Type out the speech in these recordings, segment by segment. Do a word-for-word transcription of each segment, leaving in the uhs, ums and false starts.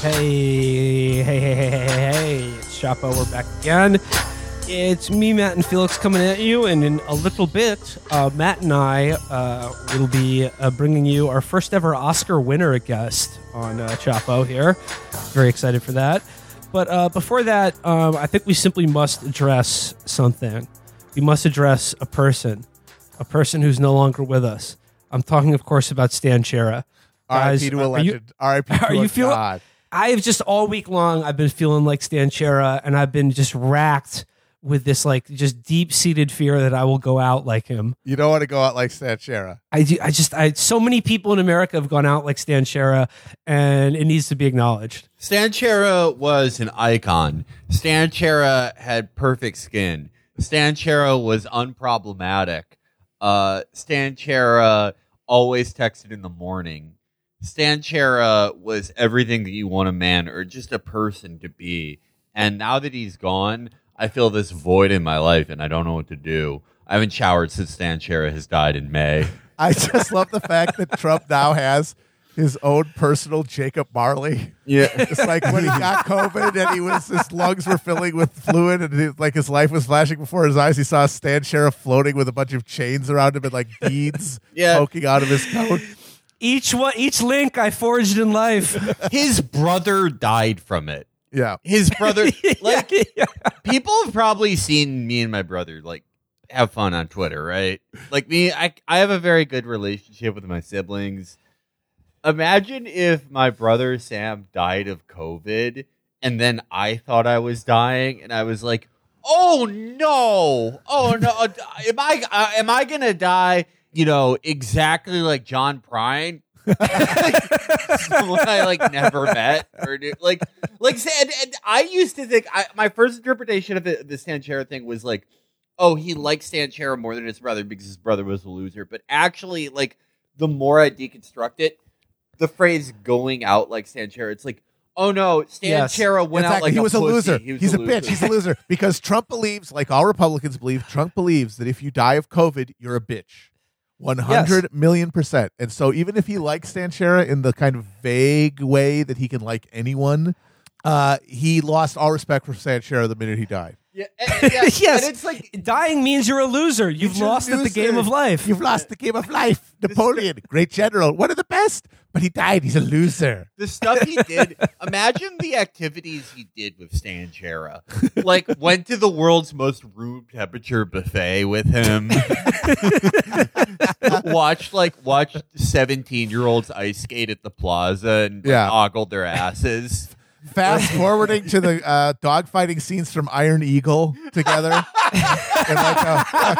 Hey, hey, hey, hey, hey, hey, it's Chapo, we're back again. It's me, Matt, and Felix coming at you, and in a little bit, uh, Matt and I uh, will be uh, bringing you our first ever Oscar winner guest on uh, Chapo here. Very excited for that. But uh, before that, um, I think we simply must address something. We must address a person, a person who's no longer with us. I'm talking, of course, about Stan Chera. R I P to a legend. R I P to a god. I have just all week long, I've been feeling like Stan Chera, and I've been just racked with this like just deep-seated fear that I will go out like him. You don't want to go out like Stan Chera. I do, I just I so many people in America have gone out like Stan Chera, and it needs to be acknowledged. Stan Chera was an icon. Stan Chera had perfect skin. Stan Chera was unproblematic. Uh, Stan Chera always texted in the morning. Stan Chera was everything that you want a man or just a person to be. And now that he's gone, I feel this void in my life, and I don't know what to do. I haven't showered since Stan Chera has died in May. I just love the fact that Trump now has his own personal Jacob Marley. Yeah. It's like when he got COVID and he was his lungs were filling with fluid and he, like his life was flashing before his eyes. He saw Stan Chera floating with a bunch of chains around him and like beads yeah. poking out of his coat. Each one, each link I forged in life. His brother died from it. Yeah. His brother, like, yeah, yeah. people have probably seen me and my brother, like, have fun on Twitter, right? Like, me, I, I have a very good relationship with my siblings. Imagine if my brother Sam died of COVID, and then I thought I was dying, and I was like, oh, no. Oh, no. Am I, uh, am I going to die? You know, exactly like John Prine, someone I like never met, or knew. like, like. And, and I used to think I, my first interpretation of it, the Stan Chera thing was like, oh, he likes Stan Chera more than his brother because his brother was a loser. But actually, like, the more I deconstruct it, the phrase "going out like Stan Chera," it's like, oh no, Stan Yes. Chera went Exactly. out like he a was a pussy. loser. He was He's a, a loser. bitch. He's a loser because Trump believes, like all Republicans believe, Trump believes that if you die of COVID, you're a bitch. One hundred Yes. million percent. And so even if he likes Stan Chera in the kind of vague way that he can like anyone, uh, he lost all respect for Stan Chera the minute he died. Yeah, and, and yeah, Yes. and it's like Dying means you're a loser. You've You're a lost at the loser. game of life. You've lost the game of life. Napoleon, great general, one of the best, but he died. He's a loser. the stuff he did. Imagine the activities he did with Stan Chera. Like, went to the world's most room temperature buffet with him. watched like watched seventeen year olds ice skate at the plaza and like, Yeah. ogled their asses. Fast forwarding to the uh, dogfighting scenes from Iron Eagle together in like a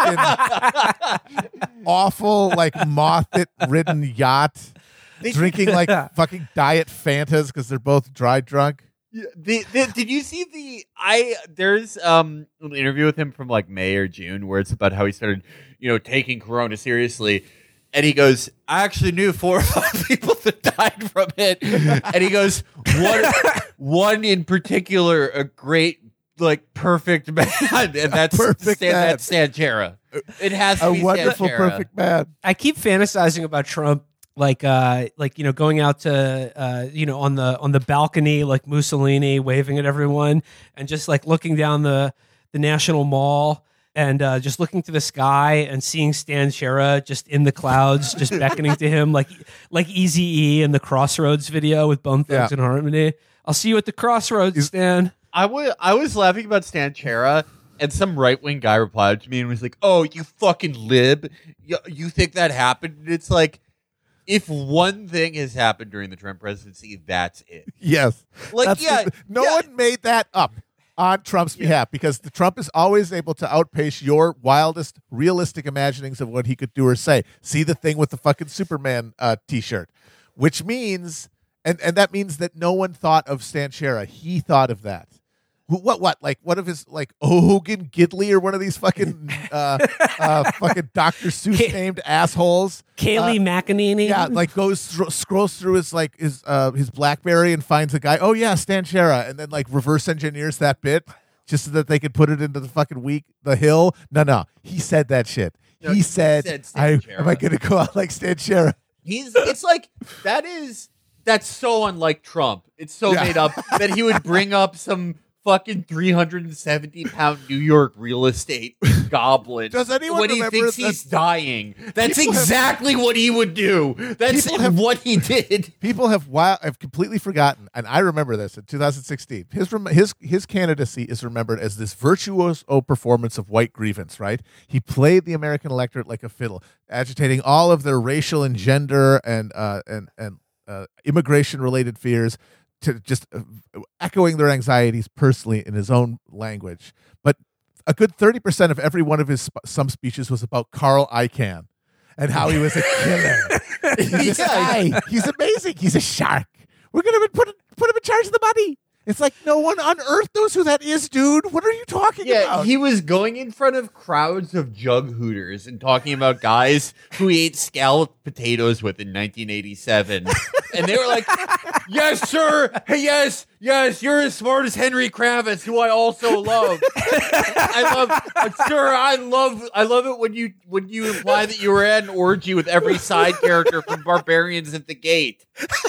fucking awful, like moth-ridden yacht, drinking like fucking diet Fantas because they're both dry drunk. Yeah, the, the, did you see the I there's um an interview with him from like May or June where it's about how he started, you know, taking Corona seriously. And he goes, I actually knew four or five people that died from it. And he goes, one, one in particular, a great, like, perfect man. And that's Perfect Stan, man. that's Stan Chera. It has to A be wonderful, Stan Chera. perfect man. I keep fantasizing about Trump, like, uh, like you know, going out to, uh, you know, on the on the balcony, like Mussolini, waving at everyone, and just like looking down the the National Mall. And uh, just looking to the sky and seeing Stan Chera just in the clouds, just beckoning to him, like like Eazy-E in the Crossroads video with Bone Thugs Yeah. and Harmony. I'll see you at the Crossroads, Stan. I wa- I was laughing about Stan Chera, and some right wing guy replied to me and was like, "Oh, you fucking lib! You, you think that happened?" And it's like, if one thing has happened during the Trump presidency, that's it. Yes. Like, That's yeah, the- no yeah. one made that up on Trump's behalf because the Trump is always able to outpace your wildest, realistic imaginings of what he could do or say. See the thing with the fucking Superman uh, T-shirt, which means, and, and that means that no one thought of Stan Chera. He thought of that. Who, what, what? Like, what of his, like, Hogan Gidley or one of these fucking, uh, uh, fucking Doctor Seuss named assholes? Kaylee Uh, McEnany. Yeah, like goes thro- scrolls through his like his uh his BlackBerry and finds a guy. Oh yeah, Stan Chera, and then like reverse engineers that bit just so that they could put it into the fucking week the Hill. No, no, he said that shit. No, he he said, said Stan "I Chera. am I going to go out like Stan Chera?" He's it's like that is that's so unlike Trump. It's so Yeah. made up that he would bring up some fucking three hundred seventy pound New York real estate goblin Does anyone when he remember thinks that- he's dying. That's People have- exactly what he would do. That's People have- what he did. People have wild, have completely forgotten, and I remember this in two thousand sixteen. His rem- his his candidacy is remembered as this virtuoso performance of white grievance. Right? He played the American electorate like a fiddle, agitating all of their racial and gender and uh, and and uh, immigration related fears, to just uh, echoing their anxieties personally in his own language. But a good thirty percent of every one of his sp- some speeches was about Carl Icahn and how he was a killer. This guy, he's amazing. He's a shark. We're gonna put put him in charge of the money. It's like no one on earth knows who that is, dude. What are you talking Yeah, about? he was going in front of crowds of jug hooters and talking about guys who he ate scalloped potatoes with in nineteen eighty-seven. And they were like, yes, sir. Hey, yes, yes, you're as smart as Henry Kravitz, who I also love. I love, uh, sir, I love I love it when you when you imply that you were at an orgy with every side character from Barbarians at the Gate.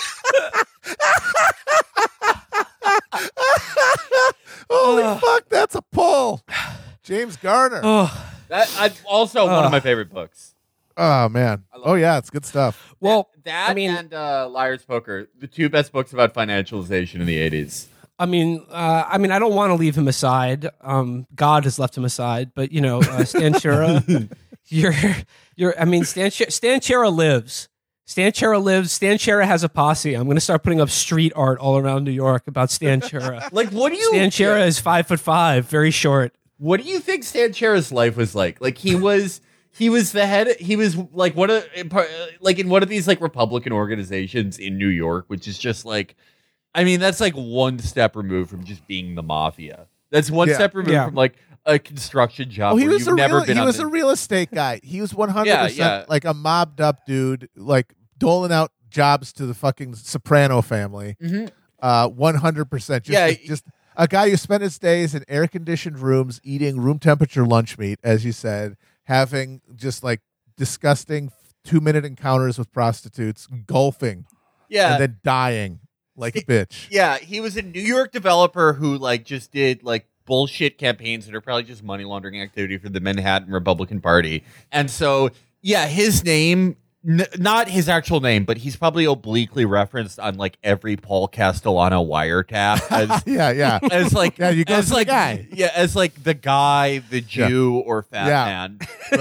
Holy fuck, that's a pull. James Garner. Oh, That I, also one of my favorite books. Oh man. Oh yeah, it's good stuff. well, That I mean, and uh, Liar's Poker, the two best books about financialization in the eighties. I mean, uh, I mean, I don't want to leave him aside. Um, God has left him aside, but you know, uh, Stan Chera, you're, you're. I mean, Stan, Ch- Stan Chera lives. Stan Chera lives. Stan Chera has a posse. I'm going to start putting up street art all around New York about Stan Chera. Like, what do you? Stan Chera is five foot five, very short. What do you think Stan Chera's life was like? Like, he was. He was the head. He was like one of, like in one of these like Republican organizations in New York, which is just like, I mean, that's like one step removed from just being the mafia. That's one Yeah. step removed Yeah. from like a construction job. Oh, he where was you've a never real, been he on was the- a real estate guy. He was one hundred Yeah, percent yeah. like a mobbed up dude, like doling out jobs to the fucking Soprano family. Mhm. Uh, one hundred percent. Just, Yeah. just a guy who spent his days in air conditioned rooms, eating room temperature lunch meat, as you said, having just like disgusting two minute encounters with prostitutes, golfing, yeah. and then dying like a bitch. Yeah, he was a New York developer who like just did like bullshit campaigns that are probably just money laundering activity for the Manhattan Republican Party. And so, yeah, his name, n- not his actual name, but he's probably obliquely referenced on like every Paul Castellano wiretap as yeah, yeah. as like Yeah, you go as to the like guy. yeah, as like the guy, the Jew or fat Yeah. man.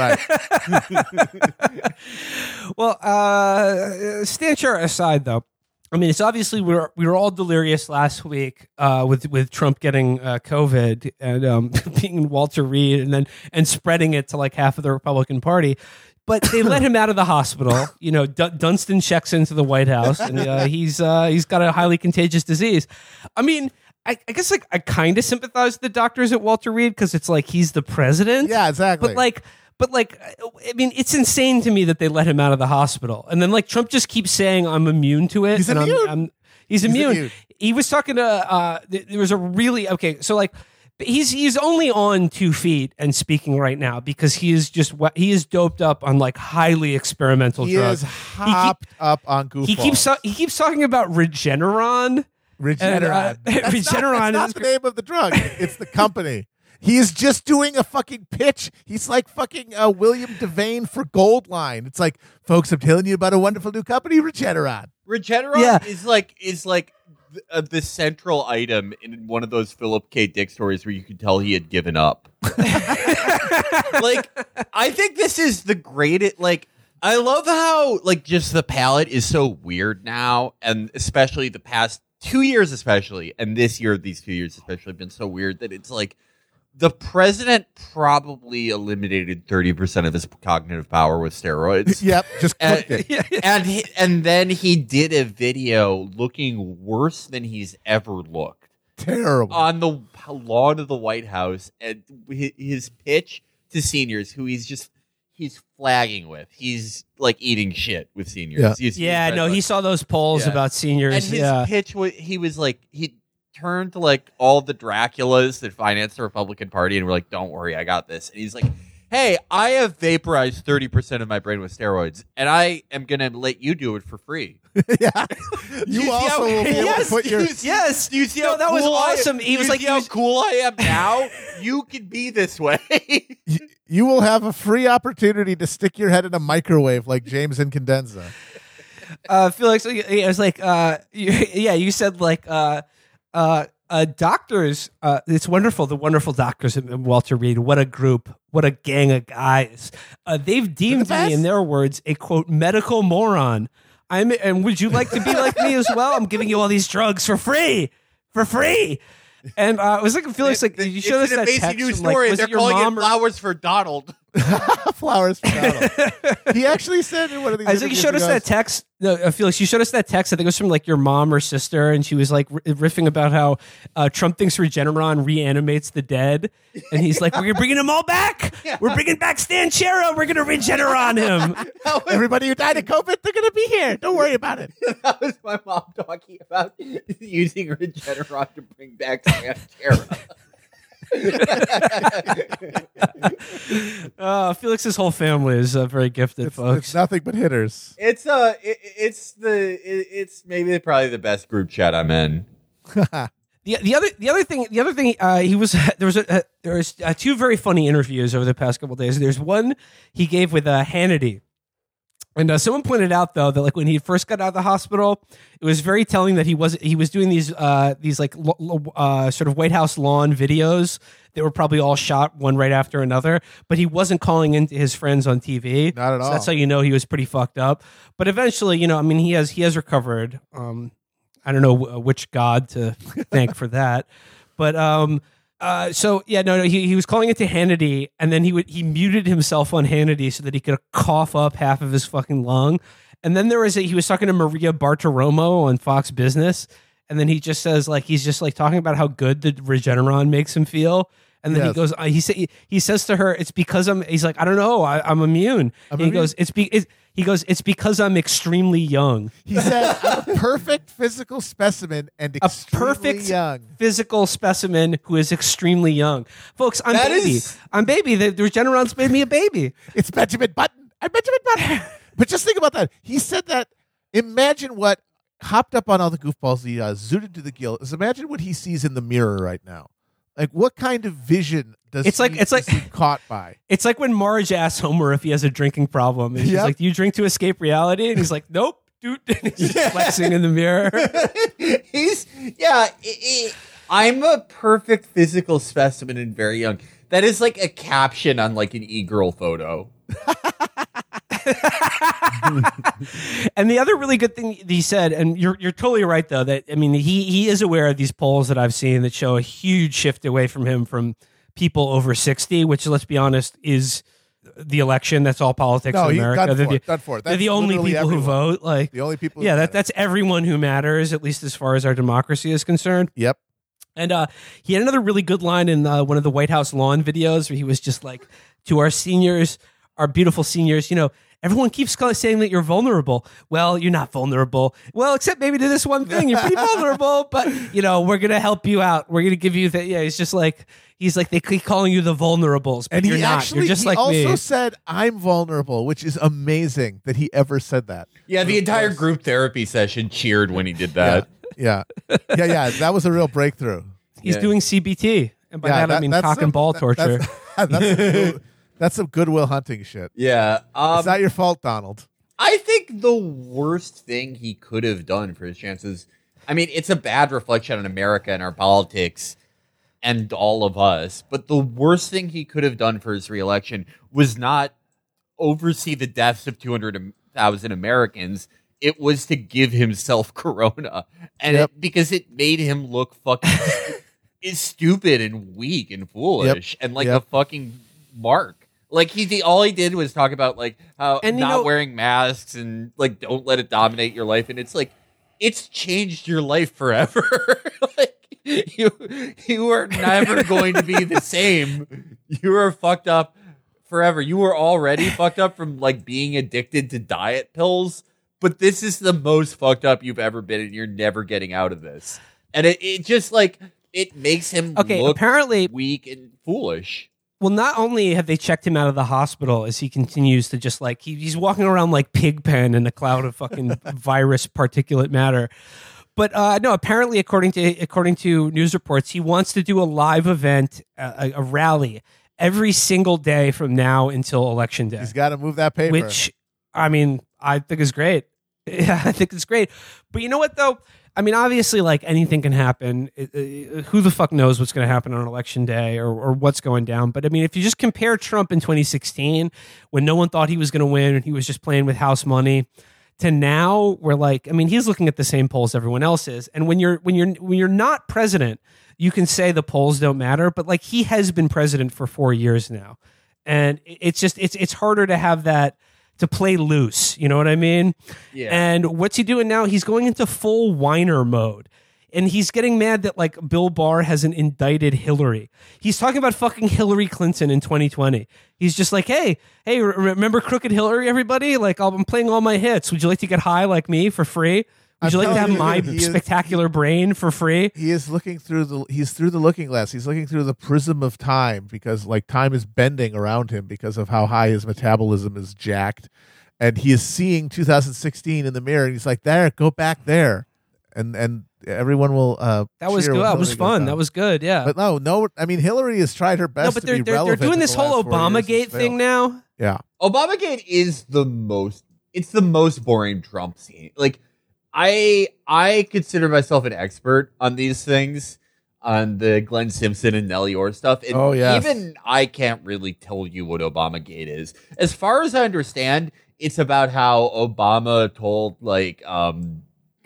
Right. Well, uh, Stan Chera aside, though, I mean, it's obviously we were we were all delirious last week uh, with with Trump getting uh, COVID and um, being Walter Reed and then and spreading it to like half of the Republican Party. But they let him out of the hospital. You know, D- Dunstan checks into the White House, and uh, he's uh, he's got a highly contagious disease. I mean, I, I guess like I kind of sympathize with the doctors at Walter Reed because it's like he's the president. Yeah, exactly. But like, but like, I mean, it's insane to me that they let him out of the hospital, and then like Trump just keeps saying I'm immune to it. He's and immune. I'm, I'm, he's immune. immune. He was talking to. Uh, th- there was a really okay. So like. He's he's only on two feet and speaking right now because he is just wa- he is doped up on like highly experimental he drugs. is hopped up on goofballs. He keeps he keeps talking about Regeneron. Regeneron. And, uh, That's not- Regeneron That's not is- the name of the drug. It's the company. He is just doing a fucking pitch. He's like fucking uh, William Devane for Goldline. It's like, folks, I'm telling you about a wonderful new company, Regeneron. Regeneron Yeah. is like is like th- uh, the central item in one of those Philip K. Dick stories where you could tell he had given up. Like, I think this is the greatest. Like, I love how like just the palette is so weird now, and especially the past two years, especially, and this year, these two years especially, have been so weird that it's like. The president probably eliminated thirty percent of his cognitive power with steroids. Yep, just And, cooked it. and he, and then he did a video looking worse than he's ever looked Terrible. on the lawn of the White House, and hi- his pitch to seniors, who he's just he's flagging with, he's like eating shit with seniors. Yeah. He's- he's Yeah, no, like- he saw those polls Yeah. about seniors. and his yeah. pitch was he was like he turned to like all the Draculas that financed the Republican Party and were like, "Don't worry, I got this." And he's like, hey, I have vaporized thirty percent of my brain with steroids, and I am going to let you do it for free. yeah. You, see also how- will be able Yes, to put your. you see- Yes. Do you see No, how that was cool I- awesome. He do was you like, see he how was- cool I am now? You can be this way. You will have a free opportunity to stick your head in a microwave like James and Condenza. uh, Felix, it was like, uh, you, yeah, you said like, uh, uh, uh, doctors. Uh, it's wonderful. The wonderful doctors at Walter Reed. What a group. What a gang of guys. Uh, they've deemed best. me, in their words, a quote medical moron. I'm, and would you like to be like me as well? I'm giving you all these drugs for free, for free. And uh, it was like Felix, like you showed us it's an that amazing text. news from, like, story. was They're it your calling mom it or- flowers for Donald. Flowers for Donald. He actually said in one of these. I think you interviews, showed he us goes, that text. No, uh, Felix, you showed us that text. I think it was from like your mom or sister, and she was like r- riffing about how uh, Trump thinks Regeneron reanimates the dead, and he's like, "We're bringing them all back. We're bringing back Stan Chera. We're going to Regeneron him." Everybody who died of COVID, they're going to be here. Don't worry about it. That was my mom talking about using Regeneron to bring back Santera. Uh, Felix's whole family is uh, very gifted, It's, folks. it's nothing but hitters. It's uh, it, it's the it, it's maybe probably the best group chat I'm in. The, the other the other thing the other thing uh, he was there was a, uh, there was uh, two very funny interviews over the past couple of days. There's one he gave with uh, Hannity. And uh, someone pointed out though that like when he first got out of the hospital, it was very telling that he was he was doing these uh, these like lo- lo- uh, sort of White House lawn videos that were probably all shot one right after another. But he wasn't calling into his friends on T V. Not at So all. that's how you know he was pretty fucked up. But eventually, you know, I mean, he has he has recovered. Um, I don't know w- which god to thank for that, but um. Uh, so yeah, no, no, he, he was calling it to Hannity, and then he would he muted himself on Hannity so that he could cough up half of his fucking lung. And then there was a, he was talking to Maria Bartiromo on Fox Business, and then he just says like he's just like talking about how good the Regeneron makes him feel. And then he Yes. goes, uh, he say, he says to her, "It's because I'm." He's like, "I don't know, I, I'm immune." I'm and he immune. goes, "It's be." It, he goes, "It's because I'm extremely young." He said, "I'm a perfect physical specimen and A extremely perfect young." physical specimen who is extremely young. Folks, I'm That baby. is- I'm baby. The, the Regeneron's made me a baby. It's Benjamin Button. I'm Benjamin Button. But just think about that. He said that. Imagine what hopped up on all the goofballs he uh, zooted to the gill. Is imagine what he sees in the mirror right now. Like what kind of vision does It's like- he, it's like- is he caught by? It's like when Marge asks Homer if he has a drinking problem. And she's Yep. like, "Do you drink to escape reality?" And he's like, "Nope, dude." And he's just flexing in the mirror. He's yeah. i i I'm a perfect physical specimen and very young. That is like a caption on like an e-girl photo. And the other really good thing that he said, and you're you're totally right though, that I mean he he is aware of these polls that I've seen that show a huge shift away from him from people over sixty, which let's be honest is the election. That's all politics No, in he America. done They're for the, it. Done for it. they're That's the only literally people who everyone. vote. Like The only people. who yeah, matter. that that's everyone who matters, at least as far as our democracy is concerned. Yep. And uh, he had another really good line in uh, one of the White House lawn videos where he was just like, "To our seniors, our beautiful seniors, you know, everyone keeps call- saying that you're vulnerable. Well, you're not vulnerable. Well, except maybe to this one thing, you're pretty vulnerable. But you know, we're gonna help you out. We're gonna give you that." Yeah, he's just like he's like they keep calling you the vulnerables, but And you're he not. actually You're just he like also me. said, "I'm vulnerable," which is amazing that he ever said that. Yeah, the entire group therapy session cheered when he did that. Yeah, yeah, yeah. That was a real breakthrough. He's Yeah. doing C B T, and by Yeah, that, I mean that's cock some- and ball that- torture. That's, that's, some good, that's some Goodwill Hunting shit. Yeah. Um, It's not your fault, Donald. I think the worst thing he could have done for his chances. I mean, it's a bad reflection on America and our politics and all of us. But the worst thing he could have done for his reelection was not oversee the deaths of two hundred thousand Americans. It was to give himself corona, and Yep. it, because it made him look fucking is stupid and weak and foolish and like Yep. a fucking mark. Like he, the, all he did was talk about like how And you not know- wearing masks and like don't let it dominate your life. And it's like it's changed your life forever. Like you, you are never going to be the same. You are fucked up forever. You were already fucked up from like being addicted to diet pills. But this is the most fucked up you've ever been, and you're never getting out of this. And it, it just like it makes him Okay, look apparently weak and foolish. Well, not only have they checked him out of the hospital as he continues to just like, he, he's walking around like Pigpen in a cloud of fucking virus particulate matter. But uh, no, apparently, according to according to news reports, he wants to do a live event, a, a rally, every single day from now until election day. He's got to move that paper. Which, I mean, I think is great. Yeah, I think it's great. But you know what, though? I mean, obviously, like anything can happen. It, it, who the fuck knows what's going to happen on election day or, or what's going down? But I mean, if you just compare Trump in twenty sixteen, when no one thought he was going to win and he was just playing with house money, to now, where like, I mean, he's looking at the same polls everyone else is. And when you're when you're when you're not president, you can say the polls don't matter. But like, he has been president for four years now, and it's just it's it's harder to have that. To play loose, you know what I mean? Yeah. And what's he doing now? He's going into full whiner mode. And he's getting mad that like Bill Barr hasn't indicted Hillary. He's talking about fucking Hillary Clinton in twenty twenty. He's just like, hey, hey, remember Crooked Hillary, everybody? Like, I'm playing all my hits. Would you like to get high like me for free? Would you I'm like to have telling my you, he is- spectacular brain for free? He is looking through the he's through the looking glass. He's looking through the prism of time because like time is bending around him because of how high his metabolism is jacked. And he is seeing two thousand sixteen in the mirror and he's like, there, go back there. And and everyone will uh That was cheer good. when That was Hillary goes fun. down. That was good. Yeah. But no, no, I mean Hillary has tried her best no, but to they're be they're, they're relevant. doing in this the whole last four years. Obamagate It's thing failed. now. Yeah. Obamagate is the most it's the most boring Trump scene. Like I I consider myself an expert on these things, on the Glenn Simpson and Nellie Orr stuff. And Oh, yes. even I can't really tell you what Obamagate is. As far as I understand, it's about how Obama told like um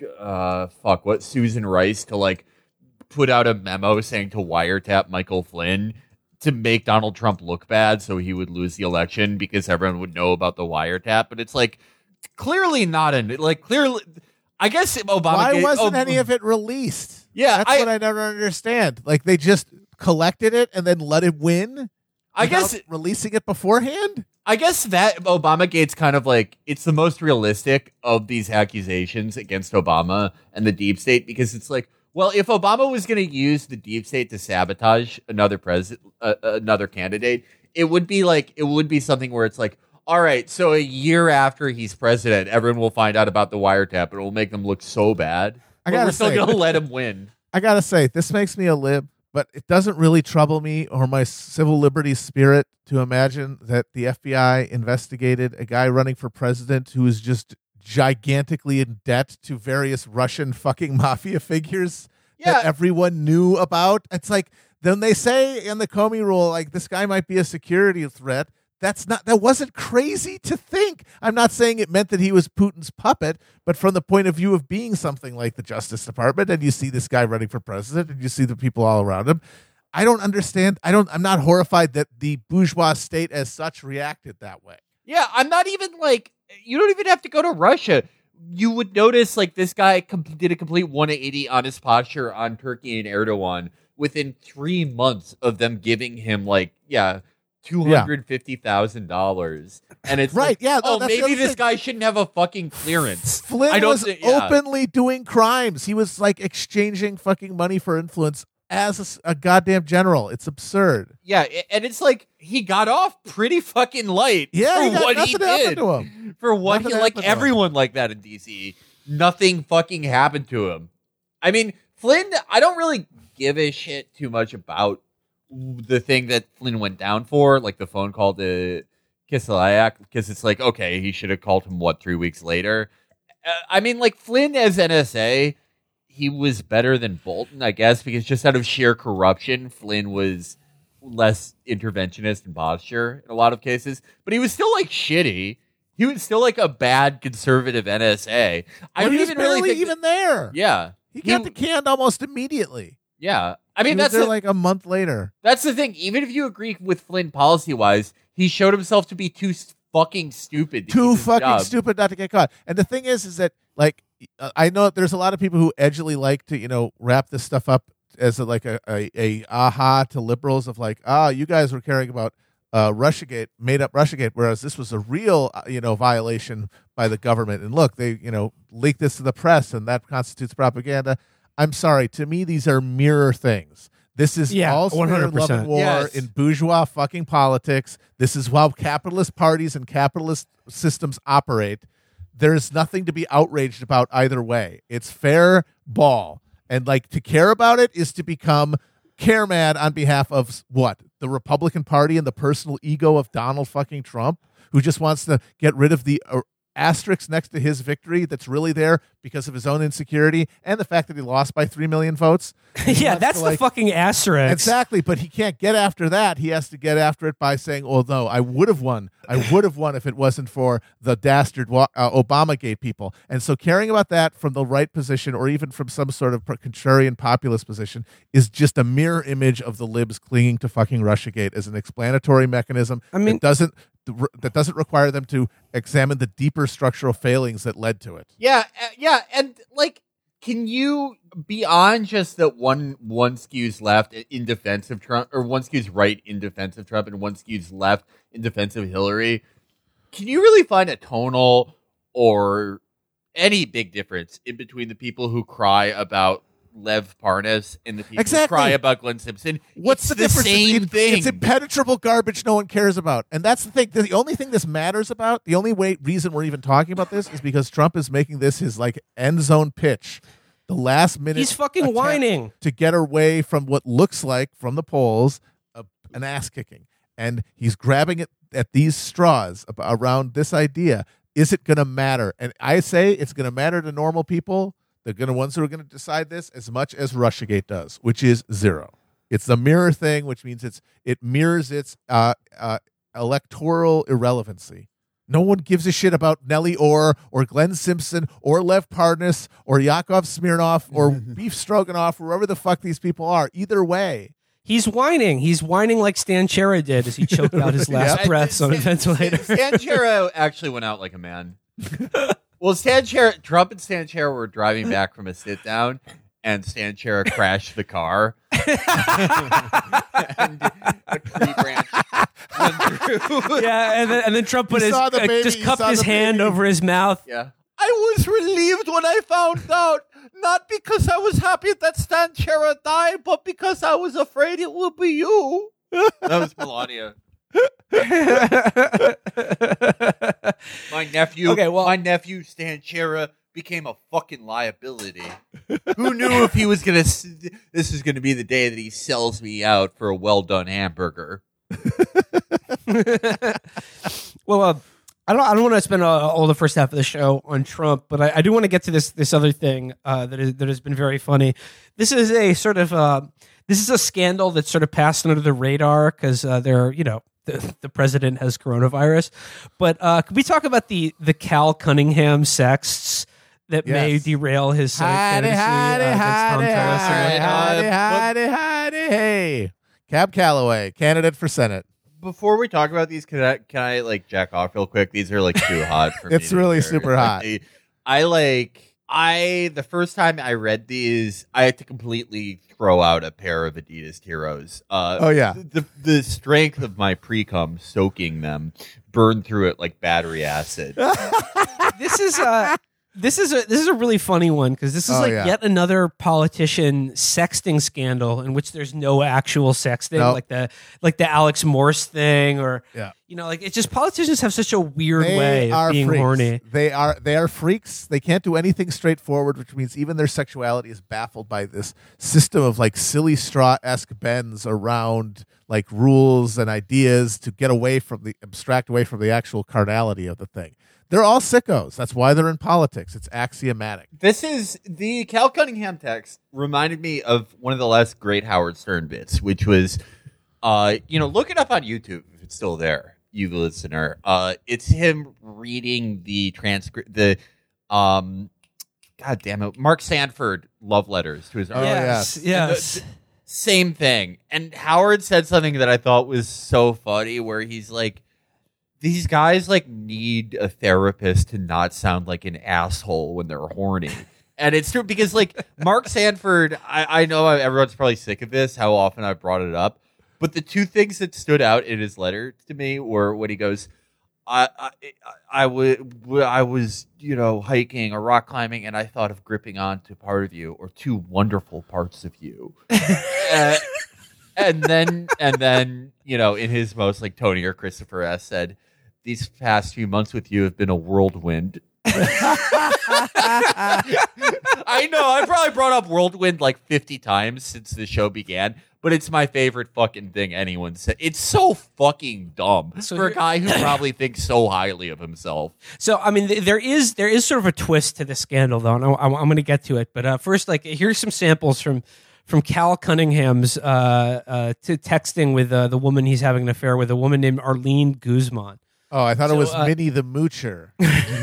uh fuck what Susan Rice to like put out a memo saying to wiretap Michael Flynn to make Donald Trump look bad so he would lose the election because everyone would know about the wiretap. But it's like clearly not an like clearly I guess Obama Why wasn't oh, any of it released? Yeah, That's I- what I never understand. Like they just collected it and then let it win? I without guess releasing it beforehand? I guess that Obamagate's kind of like it's the most realistic of these accusations against Obama and the deep state because it's like, well, if Obama was going to use the deep state to sabotage another president, uh, another candidate, it would be like it would be something where it's like, all right, so a year after he's president, everyone will find out about the wiretap, and it will make them look so bad. I But gotta we're still say- going to let him win. I gotta say, this makes me a lib, but it doesn't really trouble me or my civil liberties spirit to imagine that the F B I investigated a guy running for president who is just gigantically in debt to various Russian fucking mafia figures Yeah. that everyone knew about. It's like, then they say in the Comey rule, like, this guy might be a security threat. That's not, that wasn't crazy to think. I'm not saying it meant that he was Putin's puppet, but from the point of view of being something like the Justice Department, and you see this guy running for president, and you see the people all around him, I don't understand. I don't, I'm not horrified that the bourgeois state as such reacted that way. Yeah, I'm not even like you don't even have to go to Russia. You would notice like this guy com- did a complete one eighty on his posture on Turkey and Erdogan within three months of them giving him like yeah two hundred fifty thousand dollars, and it's Right, like, yeah, no, oh that's the maybe other this thing. guy shouldn't have a fucking clearance. Flynn I don't was thi- yeah. openly doing crimes. He was like exchanging fucking money for influence as a s- a, goddamn general. It's absurd. Yeah, a- and it's like he got off pretty fucking light Yeah, for he got what he nothing happened did. to him. For what Nothing he like happened to him. everyone like that in D C. Nothing fucking happened to him. I mean, Flynn, I don't really give a shit too much about the thing that Flynn went down for, like the phone call to Kislyak, because it's like, okay, he should have called him, what, three weeks later? Uh, I mean, like, Flynn as N S A, he was better than Bolton, I guess, because just out of sheer corruption, Flynn was less interventionist in posture in a lot of cases, but he was still, like, shitty. He was still, like, a bad conservative N S A. I Well, don't he was even really barely think even that- there. Yeah. He got the canned almost immediately. Yeah. I I mean, mean, that's there the, like a month later. that's the thing. Even if you agree with Flynn policy-wise, he showed himself to be too s- fucking stupid. To Too keep his fucking job. stupid not to get caught. And the thing is, is that like uh, I know there's a lot of people who edgily like to you know wrap this stuff up as a, like a, a a aha to liberals of like ah you guys were caring about uh, Russiagate, made up Russiagate, whereas this was a real uh, you know violation by the government. And look, they you know leaked this to the press, and that constitutes propaganda. I'm sorry. To me, these are mirror things. This is Yeah, all one hundred love percent. and war Yes. in bourgeois fucking politics. This is how capitalist parties and capitalist systems operate. There's nothing to be outraged about either way. It's fair ball. And like to care about it is to become care mad on behalf of what? The Republican Party and the personal ego of Donald fucking Trump, who just wants to get rid of the uh, asterisk next to his victory that's really there because of his own insecurity and the fact that he lost by three million votes. He yeah, wants that's to, the like- fucking asterisk. Exactly, but he can't get after that. He has to get after it by saying, although I would have won. I would have won if it wasn't for the dastard wa- uh, Obamagate people. And so caring about that from the right position or even from some sort of contrarian populist position is just a mirror image of the libs clinging to fucking Russiagate as an explanatory mechanism I mean- that doesn't that doesn't require them to examine the deeper structural failings that led to it. Yeah, uh, yeah, and like, can you beyond just that one one skews left in defense of Trump, or one skews right in defense of Trump, and one skews left in defense of Hillary? Can you really find a tonal or any big difference in between the people who cry about Lev Parnas and the people Exactly. who cry about Glenn Simpson? What's It's the, difference? Same it's, thing. It's impenetrable garbage no one cares about. And that's the thing. The only thing this matters about, the only way reason we're even talking about this is because Trump is making this his like end zone pitch. The last minute He's fucking attempt whining. to get away from what looks like from the polls a, an ass kicking. And he's grabbing it at these straws ab- around this idea. Is it going to matter? And I say it's going to matter to normal people. They're going to ones who are going to decide this as much as Russiagate does, which is zero. It's the mirror thing, which means it's it mirrors its uh, uh, electoral irrelevancy. No one gives a shit about Nellie Orr or Glenn Simpson or Lev Parnas or Yakov Smirnov or Beef Stroganoff, whoever the fuck these people are. Either way, He's whining. He's whining like Stan Chera did as he choked out his last Yeah. breaths on a Stan- ventilator. Stan Chera actually went out like a man. Well, Stan Chera, Trump and Stan Chera were driving back from a sit down, and Stan Chera crashed the car. And a tree branch went through. Yeah, and then, and then Trump put You his saw the uh, baby, just you cupped saw his the hand baby. over his mouth. Yeah. I was relieved when I found out, not because I was happy that Stan Chera died, but because I was afraid it would be you. That was Melania. My nephew, Okay, well- my nephew Stan Chera became a fucking liability. Who knew if he was gonna? s- This is gonna be the day that he sells me out for a well done hamburger. Well, uh, I don't. I don't want to spend uh, all the first half of the show on Trump, but I, I do want to get to this this other thing uh, that is that has been very funny. This is a sort of uh, this is a scandal that's sort of passed under the radar because uh, they're you know the, the president has coronavirus. But uh, could we talk about the the Cal Cunningham sexts that may Yes. derail his Senate hidey, candidacy hidey, uh, against Tom hidey, Tillis? hidey, Uh, hidey, hidey, hidey, hey. Cab Calloway, candidate for Senate. Before we talk about these, can I, can I like jack off real quick? These are like too hot for me. It's to really hear. super Like, hot. I, I like I the first time I read these, I had to completely throw out a pair of Adidas Heroes. Uh, Oh, yeah. the the strength of my pre cum soaking them burned through it like battery acid. This is uh this is a this is a really funny one because this is Oh, like yeah. yet another politician sexting scandal in which there's no actual sexting, Nope. like the like the Alex Morse thing, or Yeah. you know, like it's just politicians have such a weird They way of are being freaks. horny. They are they are freaks. They can't do anything straightforward, which means even their sexuality is baffled by this system of like silly straw esque bends around like rules and ideas to get away from the abstract away from the actual carnality of the thing. They're all sickos. That's why they're in politics. It's axiomatic. This is the Cal Cunningham text reminded me of one of the last great Howard Stern bits, which was, uh, you know, look it up on YouTube if it's still there, you listener. Uh, it's him reading the transcript, the, um, God damn it, Mark Sanford love letters to his. Oh, yes, yes. yes. And the- Same thing. And Howard said something that I thought was so funny, where he's like, these guys like need a therapist to not sound like an asshole when they're horny. And it's true because like Mark Sanford, I, I know everyone's probably sick of this, how often I've brought it up, but the two things that stood out in his letter to me were when he goes, I, I, I, would, I was, you know, hiking or rock climbing, and I thought of gripping onto part of you or two wonderful parts of you. uh, and then and then you know, in his most like Tony or Christopher S said, "These past few months with you have been a whirlwind." I know I probably brought up whirlwind like fifty times since the show began, but it's my favorite fucking thing anyone said. It's so fucking dumb So for a you're- guy who probably thinks so highly of himself. So, I mean, th- there is there is sort of a twist to the scandal, though, and I, I'm, I'm going to get to it. But uh, first, like, here's some samples from from Cal Cunningham's uh, uh, to texting with uh, the woman he's having an affair with, a woman named Arlene Guzman. Oh, I thought So, it was uh, Minnie the Moocher.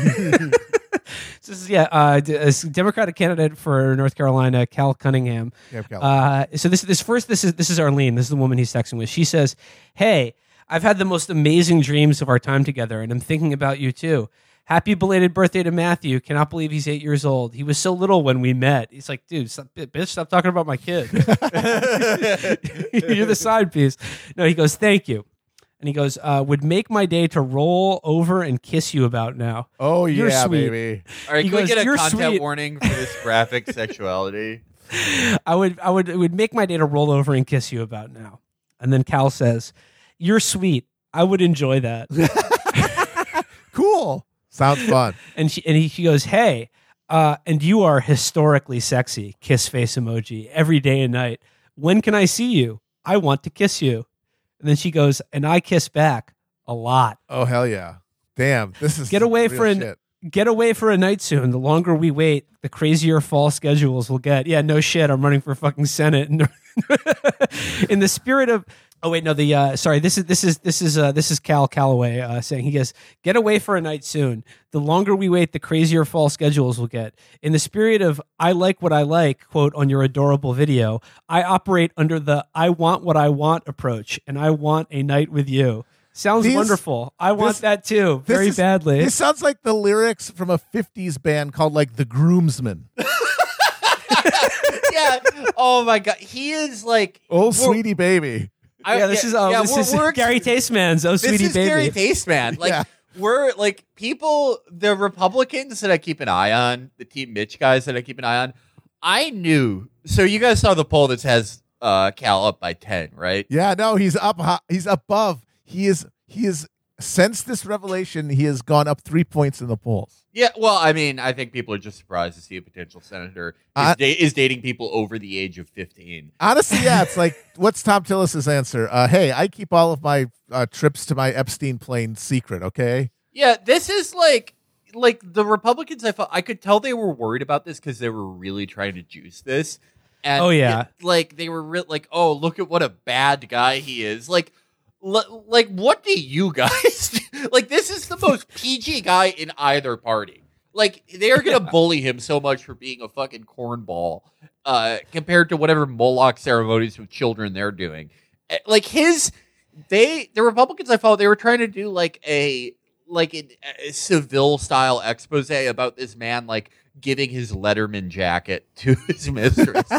So this is, yeah, uh, d- a Democratic candidate for North Carolina, Cal Cunningham. Yeah, Cal. Uh, so this this first this is this is Arlene. This is the woman he's texting with. She says, "Hey, I've had the most amazing dreams of our time together, and I'm thinking about you too. Happy belated birthday to Matthew. Cannot believe he's eight years old. He was so little when we met." He's like, "Dude, stop, bitch, stop talking about my kid. You're the side piece." No, he goes, "Thank you." And he goes, uh, "Would make my day to roll over and kiss you about now." Oh, You're yeah, sweet. baby. All right, He can goes, we get a "You're content sweet." warning for this graphic sexuality? I would, I would, it would make my day to roll over and kiss you about now. And then Cal says, "You're sweet. I would enjoy that." Cool. Sounds fun. And she, and he, she goes, "Hey, uh, and you are historically sexy." Kiss face emoji every day and night. "When can I see you? I want to kiss you." And then she goes, "And I kiss back a lot. Oh, hell yeah. Damn. This is Get away real for an- shit. Get away for a night soon. The longer we wait, the crazier fall schedules will get." Yeah, no shit. I'm running for fucking Senate. In the spirit of, oh wait, no, the uh, sorry. This is this is this is uh, this is Cal Calloway uh, saying, he goes, "Get away for a night soon. The longer we wait, the crazier fall schedules will get. In the spirit of, I like what I like, quote on your adorable video, I operate under the I want what I want approach, and I want a night with you." Sounds These- wonderful. I want this- that too, This very is- badly. This sounds like the lyrics from a fifties band called like The Groomsmen. Yeah. Oh my god, he is like Oh, we're- sweetie baby. I- yeah, this is uh, yeah, this we're- is we're- Gary Tasteman's "Oh This Sweetie is Baby." Gary Tasteman. Like Yeah. we're like people, the Republicans that I keep an eye on, the Team Mitch guys that I keep an eye on. I knew. So you guys saw the poll that has uh, Cal up by ten, right? Yeah, no, he's up. ho- He's above. He is. He is. Since this revelation, he has gone up three points in the polls. Yeah. Well, I mean, I think people are just surprised to see a potential senator is, I- da- is dating people over the age of fifteen. Honestly, yeah, it's like, what's Tom Tillis's answer? Uh, hey, I keep all of my uh, trips to my Epstein plane secret. Okay. Yeah, this is like like the Republicans. I felt I could tell they were worried about this because they were really trying to juice this. And Oh, yeah. it- like they were re- like, oh, look at what a bad guy he is. Like, l- like what do you guys do? Like? This is the most P G guy in either party. Like they are gonna bully him so much for being a fucking cornball, uh, compared to whatever Moloch ceremonies with children they're doing. Eh, Like his, they the Republicans I followed, they were trying to do like a like an, a Seville style expose about this man like giving his Letterman jacket to his mistress.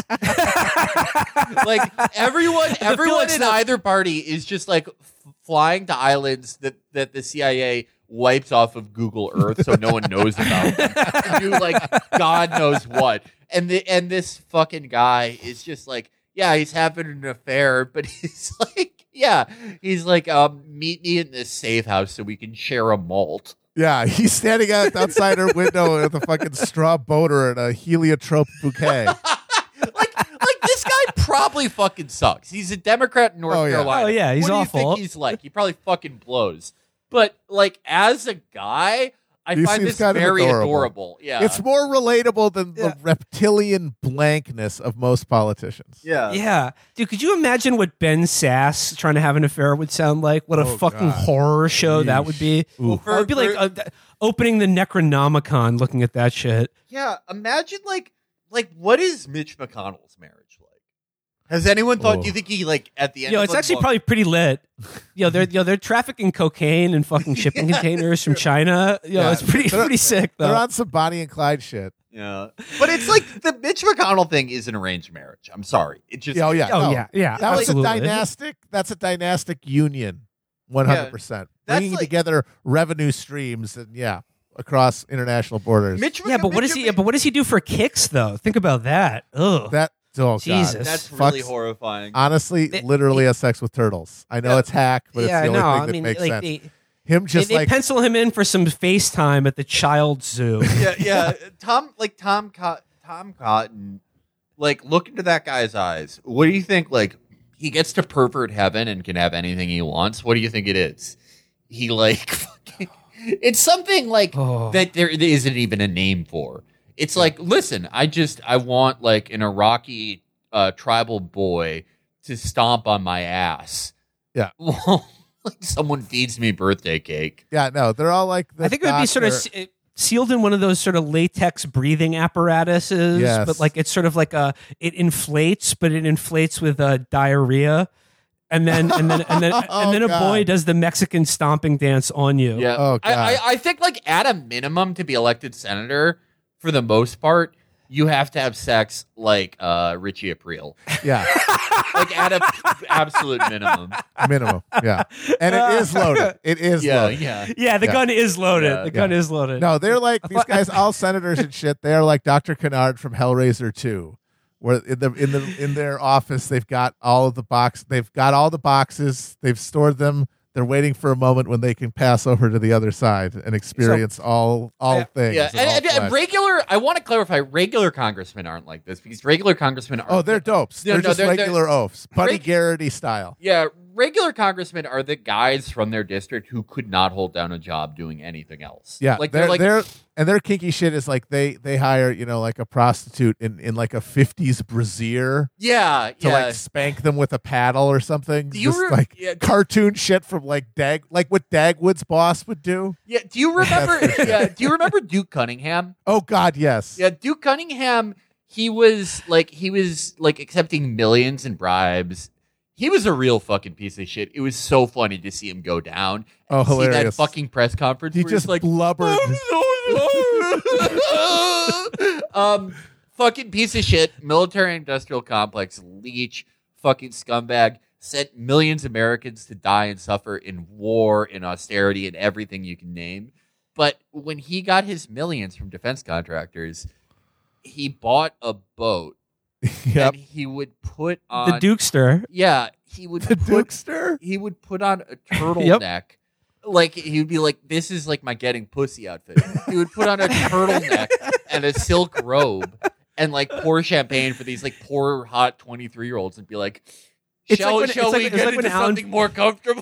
Like everyone, everyone Felix, in the- either party is just like f- flying to islands that that the C I A wipes off of Google Earth so no one knows about them. To do like God knows what. And the and this fucking guy is just like, yeah, he's having an affair, but he's like, yeah, he's like, um, meet me in this safe house so we can share a malt. Yeah, he's standing out outside her window with a fucking straw boater and a heliotrope bouquet. like, like this guy probably fucking sucks. He's a Democrat in North Oh, yeah. Carolina. Oh, yeah, he's what do you awful. think he's like? He probably fucking blows. But like as a guy, I He find seems this kind of very adorable. adorable. Yeah, It's more relatable than Yeah. the reptilian blankness of most politicians. yeah, Yeah, dude, could you imagine what Ben Sass trying to have an affair would sound like? What a Oh, fucking God. horror show that would be. Oof. That would be like uh, th- opening the Necronomicon, looking at that shit. yeah. Imagine like, like what is Mitch McConnell's marriage like? Has anyone thought? Oh. Do you think he like at the end? Yo, of it's the actually month- probably pretty lit. Yo, they're yo, they're trafficking cocaine and fucking shipping containers from China. Yo, Yeah. it's pretty They're- pretty sick They're though. on some Bonnie and Clyde shit. Yeah, but it's like the Mitch McConnell thing is an arranged marriage. I'm sorry, it just Yeah, oh, yeah. oh no. yeah, yeah, That was absolutely. a dynastic. That's a dynastic union, one hundred percent. that's Bringing like- together revenue streams and yeah, across international borders. Mitch. Yeah, but what does Mitch- he? But what does he do for kicks though? Think about that. Ugh. that Oh, God. Jesus. That's really Fucks- horrifying. Honestly, They- literally has sex with turtles. I know Yeah. it's hack, but yeah, it's the I only know. thing I that mean, makes like sense. they, Him they, just they like pencil him in for some FaceTime at the child zoo. yeah, yeah. Tom, like Tom, Co- Tom Cotton, like look into that guy's eyes. What do you think? Like he gets to pervert heaven and can have anything he wants. What do you think it is? He like, fucking, it's something like Oh. that. There isn't even a name for. It's like, listen, I just I want like an Iraqi uh, tribal boy to stomp on my ass. Yeah. Well, like someone feeds me birthday cake. yeah, no, they're all like. I think it would be sort of doctor- se- sealed in one of those sort of latex breathing apparatuses, Yes. but like it's sort of like a it inflates, but it inflates with uh, diarrhea, and then and then and then Oh, and then a God. boy does the Mexican stomping dance on you. Yeah. Oh, I, I, God. I think like at a minimum to be elected senator, for the most part, you have to have sex like uh, Richie Aprile. yeah, Like at a absolute minimum. minimum. Yeah, and it is loaded. It is Yeah, loaded. yeah. Yeah, the Yeah. gun is loaded. Yeah. the gun is loaded. No, they're like I these thought- I guys, thought- all senators and shit. They're like Doctor Kennard from Hellraiser two, where in the in the in their office they've got all of the box. They've got all the boxes. They've stored them. They're waiting for a moment when they can pass over to the other side and experience all all Yeah. things. Yeah, and and, all and- and flesh. regular. I want to clarify: regular congressmen aren't like this because regular congressmen are. Oh, they're dopes. No, They're no, just they're- they're- regular oafs, Buddy Reg- Garrity style. Yeah, regular congressmen are the guys from their district who could not hold down a job doing anything else. Yeah, like they're, they're like they're and their kinky shit is like they they hire you know like a prostitute in in like a fifties brassiere yeah, to yeah. like spank them with a paddle or something. Do you Just re- like yeah, do- cartoon shit from like Dag, like what Dagwood's boss would do. yeah. Do you remember? yeah, do you remember Duke Cunningham? Oh God, yes. Yeah, Duke Cunningham, he was like he was like accepting millions in bribes. He was a real fucking piece of shit. It was so funny to see him go down. And Oh, see that hilarious. fucking press conference He where just he's like, blubbered. "I'm so sorry." um, fucking piece of shit. Military industrial complex leech. Fucking scumbag. Sent millions of Americans to die and suffer in war, in austerity, and everything you can name. But when he got his millions from defense contractors, he bought a boat Yep. and he would put on the Dukester. Yeah, he would The put Dukester. he would put on a turtleneck. Like he would be like, "This is like my getting pussy outfit." He would put on a turtleneck and a silk robe and like pour champagne for these like poor hot twenty three year olds and be like, It's "Shall, like when- shall it's like- we it's get like when into Alan- something more comfortable?"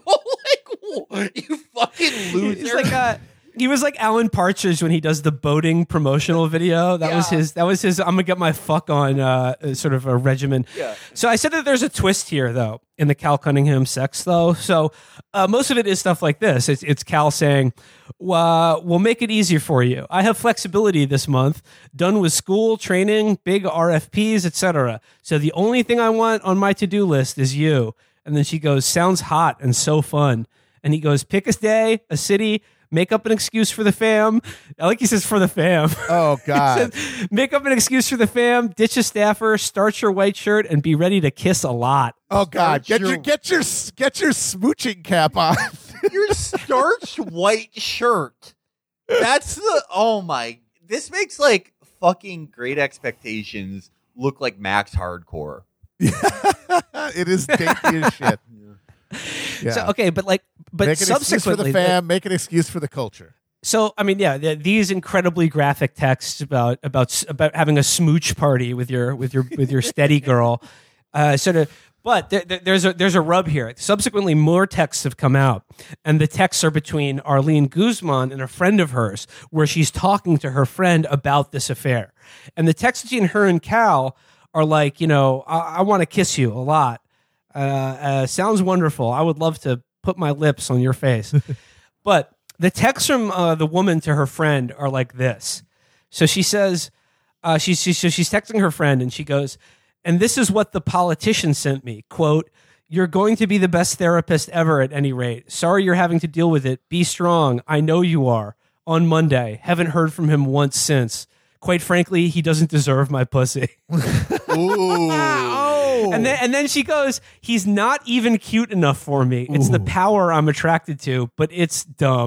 Like, you fucking loser. He's like uh he was like Alan Partridge when he does the boating promotional video. That was Yeah. his. That was his. I'm gonna get my fuck on uh, sort of a regimen. Yeah. So I said that there's a twist here though in the Cal Cunningham sex though. So uh, most of it is stuff like this. It's, it's Cal saying, uh, "We'll make it easier for you. I have flexibility this month. Done with school, training, big R F Ps, et cetera. So the only thing I want on my to do list is you." And then she goes, "Sounds hot and so fun." And he goes, "Pick a day, a city, make up an excuse for the fam." I like he says for the fam. Oh God. He says, make up an excuse for the fam, ditch a staffer, starch your white shirt, and be ready to kiss a lot. Oh God. Get your- your get your get your smooching cap on. Your starched white shirt. That's the oh my. This makes like fucking Great Expectations look like Max Hardcore. It is dainty as shit. Yeah. So okay, but like, but make an excuse for subsequently, the fam. Make an excuse for the culture. so I mean, yeah, th- these incredibly graphic texts about about s- about having a smooch party with your with your with your steady girl, uh, sort of. But there, there, there's a there's a rub here. Subsequently, more texts have come out, and the texts are between Arlene Guzman and a friend of hers, where she's talking to her friend about this affair. And the texts between her and Cal are like, you know, I, I want to kiss you a lot. Uh, uh, sounds wonderful. I would love to put my lips on your face. But the texts from uh, the woman to her friend are like this. So she says, uh, she's, she's, so she's texting her friend and she goes, "And this is what the politician sent me. Quote, you're going to be the best therapist ever at any rate. Sorry you're having to deal with it. Be strong. I know you are. On Monday. Haven't heard from him once since. Quite frankly, he doesn't deserve my pussy." Ooh. Oh. And then and then she goes, "He's not even cute enough for me. It's the power I'm attracted to, but it's dumb.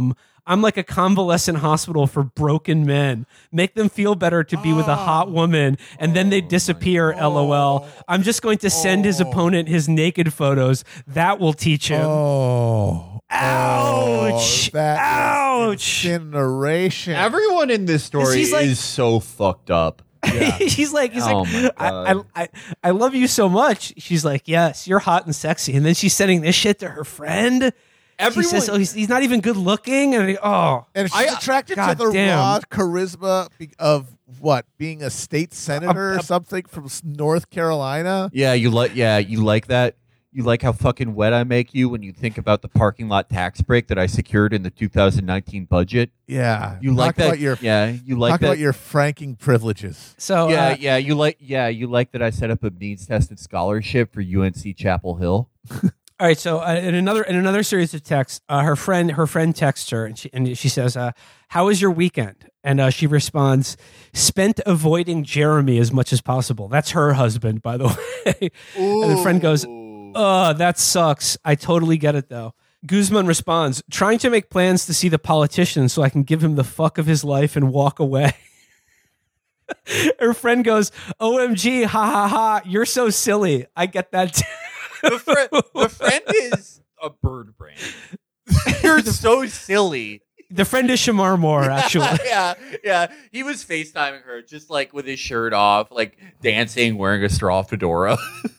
I'm like a convalescent hospital for broken men. Make them feel better to be with a hot woman, and then they disappear, LOL. I'm just going to send his opponent his naked photos. That will teach him. Oh. Ouch. Oh, that Ouch. is incineration. Everyone in this story He's like- is so fucked up. Yeah. he's like, he's Oh like, my I, God. I, I, I love you so much. She's like, yes, you're hot and sexy. And then she's sending this shit to her friend. Everyone, She says, oh, he's, he's not even good looking. And he, oh, And she's I- attracted to God the damn. raw charisma be- of what? Being a state senator Uh, uh, or something from s- North Carolina? yeah, you like, yeah, you like that. You like how fucking wet I make you when you think about the parking lot tax break that I secured in the two thousand nineteen budget. Yeah. You like Talk that? About your, yeah, you like talk that. about your franking privileges. so yeah, uh, yeah, you like, yeah, you like that I set up a means tested scholarship for U N C Chapel Hill. all right. So uh, in another in another series of texts, uh, her friend her friend texts her and she and she says, uh, "How was your weekend?" And uh, she responds, "Spent avoiding Jeremy as much as possible." That's her husband, by the way. And the friend goes, "Uh, that sucks. I totally get it though." Guzman responds, "Trying to make plans to see the politician so I can give him the fuck of his life and walk away." Her friend goes, "O M G, ha ha ha, you're so silly. I get that too." the, fri- the friend is a bird brain. You're so silly. The friend is Shamar Moore, actually. yeah, yeah. He was FaceTiming her just like with his shirt off, like dancing, wearing a straw fedora.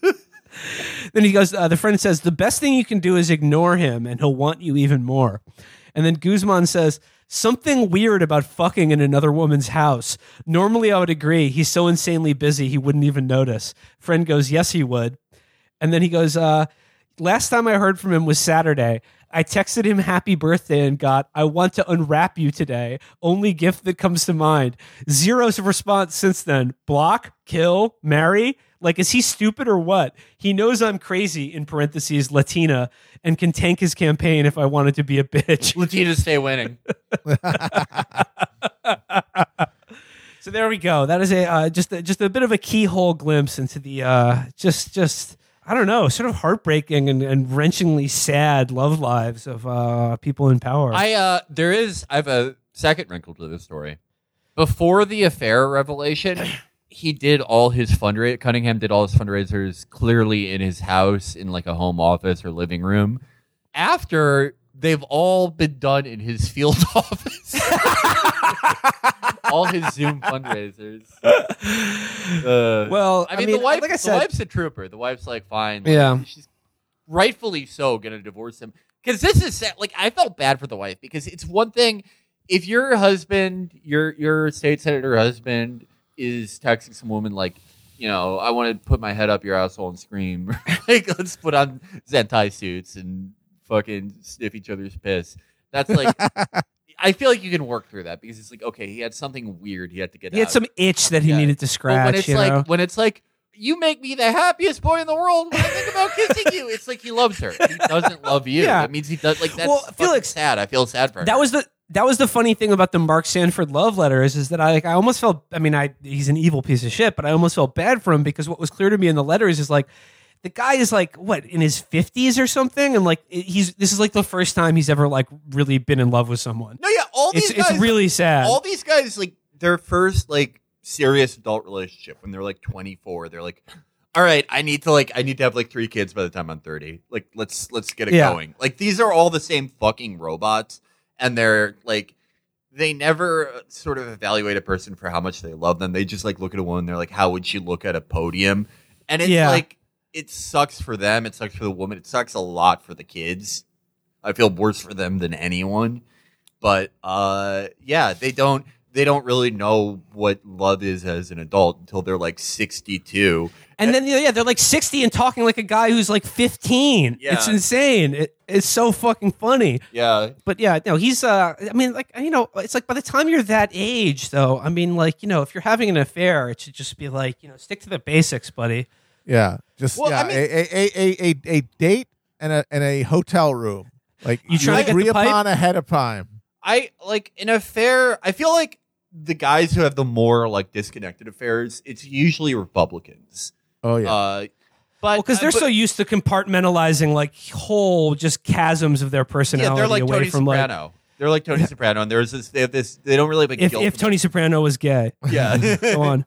Then he goes, uh, the friend says, "The best thing you can do is ignore him and he'll want you even more." And then Guzman says, "Something weird about fucking in another woman's house. Normally I would agree. He's so insanely busy he wouldn't even notice." Friend goes, "Yes, he would." And then he goes, uh, "Last time I heard from him was Saturday. I texted him happy birthday and got, 'I want to unwrap you today. Only gift that comes to mind.' Zeros of response since then. Block, kill, marry. Like, is he stupid or what? He knows I'm crazy, in parentheses, Latina, and can tank his campaign if I wanted to be a bitch." Latina stay winning. So there we go. That is a uh, just a, just a bit of a keyhole glimpse into the uh, just just I don't know, sort of heartbreaking and, and wrenchingly sad love lives of uh, people in power. I uh, there is. I have a second wrinkle to this story. Before the affair revelation, he did all his fundraisers. Cunningham did all his fundraisers clearly in his house, in like a home office or living room. After, they've all been done in his field office. All his Zoom fundraisers. Uh, well, I mean, the wife. like I the said, wife's a trooper. The wife's like, fine. Like, Yeah. she's rightfully so going to divorce him because this is sad. Like, I felt bad for the wife because it's one thing if your husband, your your state senator husband, is texting some woman like, you know, I want to put my head up your asshole and scream. Like, let's put on Zentai suits and fucking sniff each other's piss. That's like. I feel like you can work through that because it's like, okay, he had something weird he had to get he out. had some itch that he Yeah. needed to But scratch. when it's you like know? when it's like you make me the happiest boy in the world when I think about kissing you, it's like he loves her. He doesn't love you. Yeah. That means he does. Like that's Well, fucking Felix, sad. I feel sad for her. that was the that was the funny thing about the Mark Sanford love letters is that I like I almost felt I mean I he's an evil piece of shit, but I almost felt bad for him because what was clear to me in the letters is like the guy is like what in his fifties or something, and like he's this is like the first time he's ever like really been in love with someone. no, yeah. All these It's guys, it's really sad. all these guys like their first like serious adult relationship when they're like twenty-four. They're like, all right, I need to like I need to have like three kids by the time I'm thirty. Like let's let's get it Yeah. going. Like these are all the same fucking robots, and they're like. They never sort of evaluate a person for how much they love them. They just like look at a woman. They're like, how would she look at a podium? And it's Yeah. like, it sucks for them. It sucks for the woman. It sucks a lot for the kids. I feel worse for them than anyone. But uh, yeah, they don't. They don't really know what love is as an adult until they're like sixty-two. And then yeah, they're like sixty and talking like a guy who's like fifteen. Yeah. It's insane. It, it's so fucking funny. Yeah, But yeah, no, he's uh I mean like you know, it's like by the time you're that age though, I mean like, you know, if you're having an affair, it should just be like, you know, stick to the basics, buddy. Yeah, just Well, yeah, I mean- a, a, a, a, a date and a and a hotel room. Like You trying to get agree the pipe? upon ahead of time. I like in affair. I feel like the guys who have the more like disconnected affairs, it's usually Republicans. Oh yeah, Uh, but Well, because they're uh, but- so used to compartmentalizing like whole just chasms of their yeah, personality they're like away Tony from like Soprano. They're like Tony Soprano, and there's this. They have this. They don't really have a If guilt if Tony Soprano was gay, yeah, go on.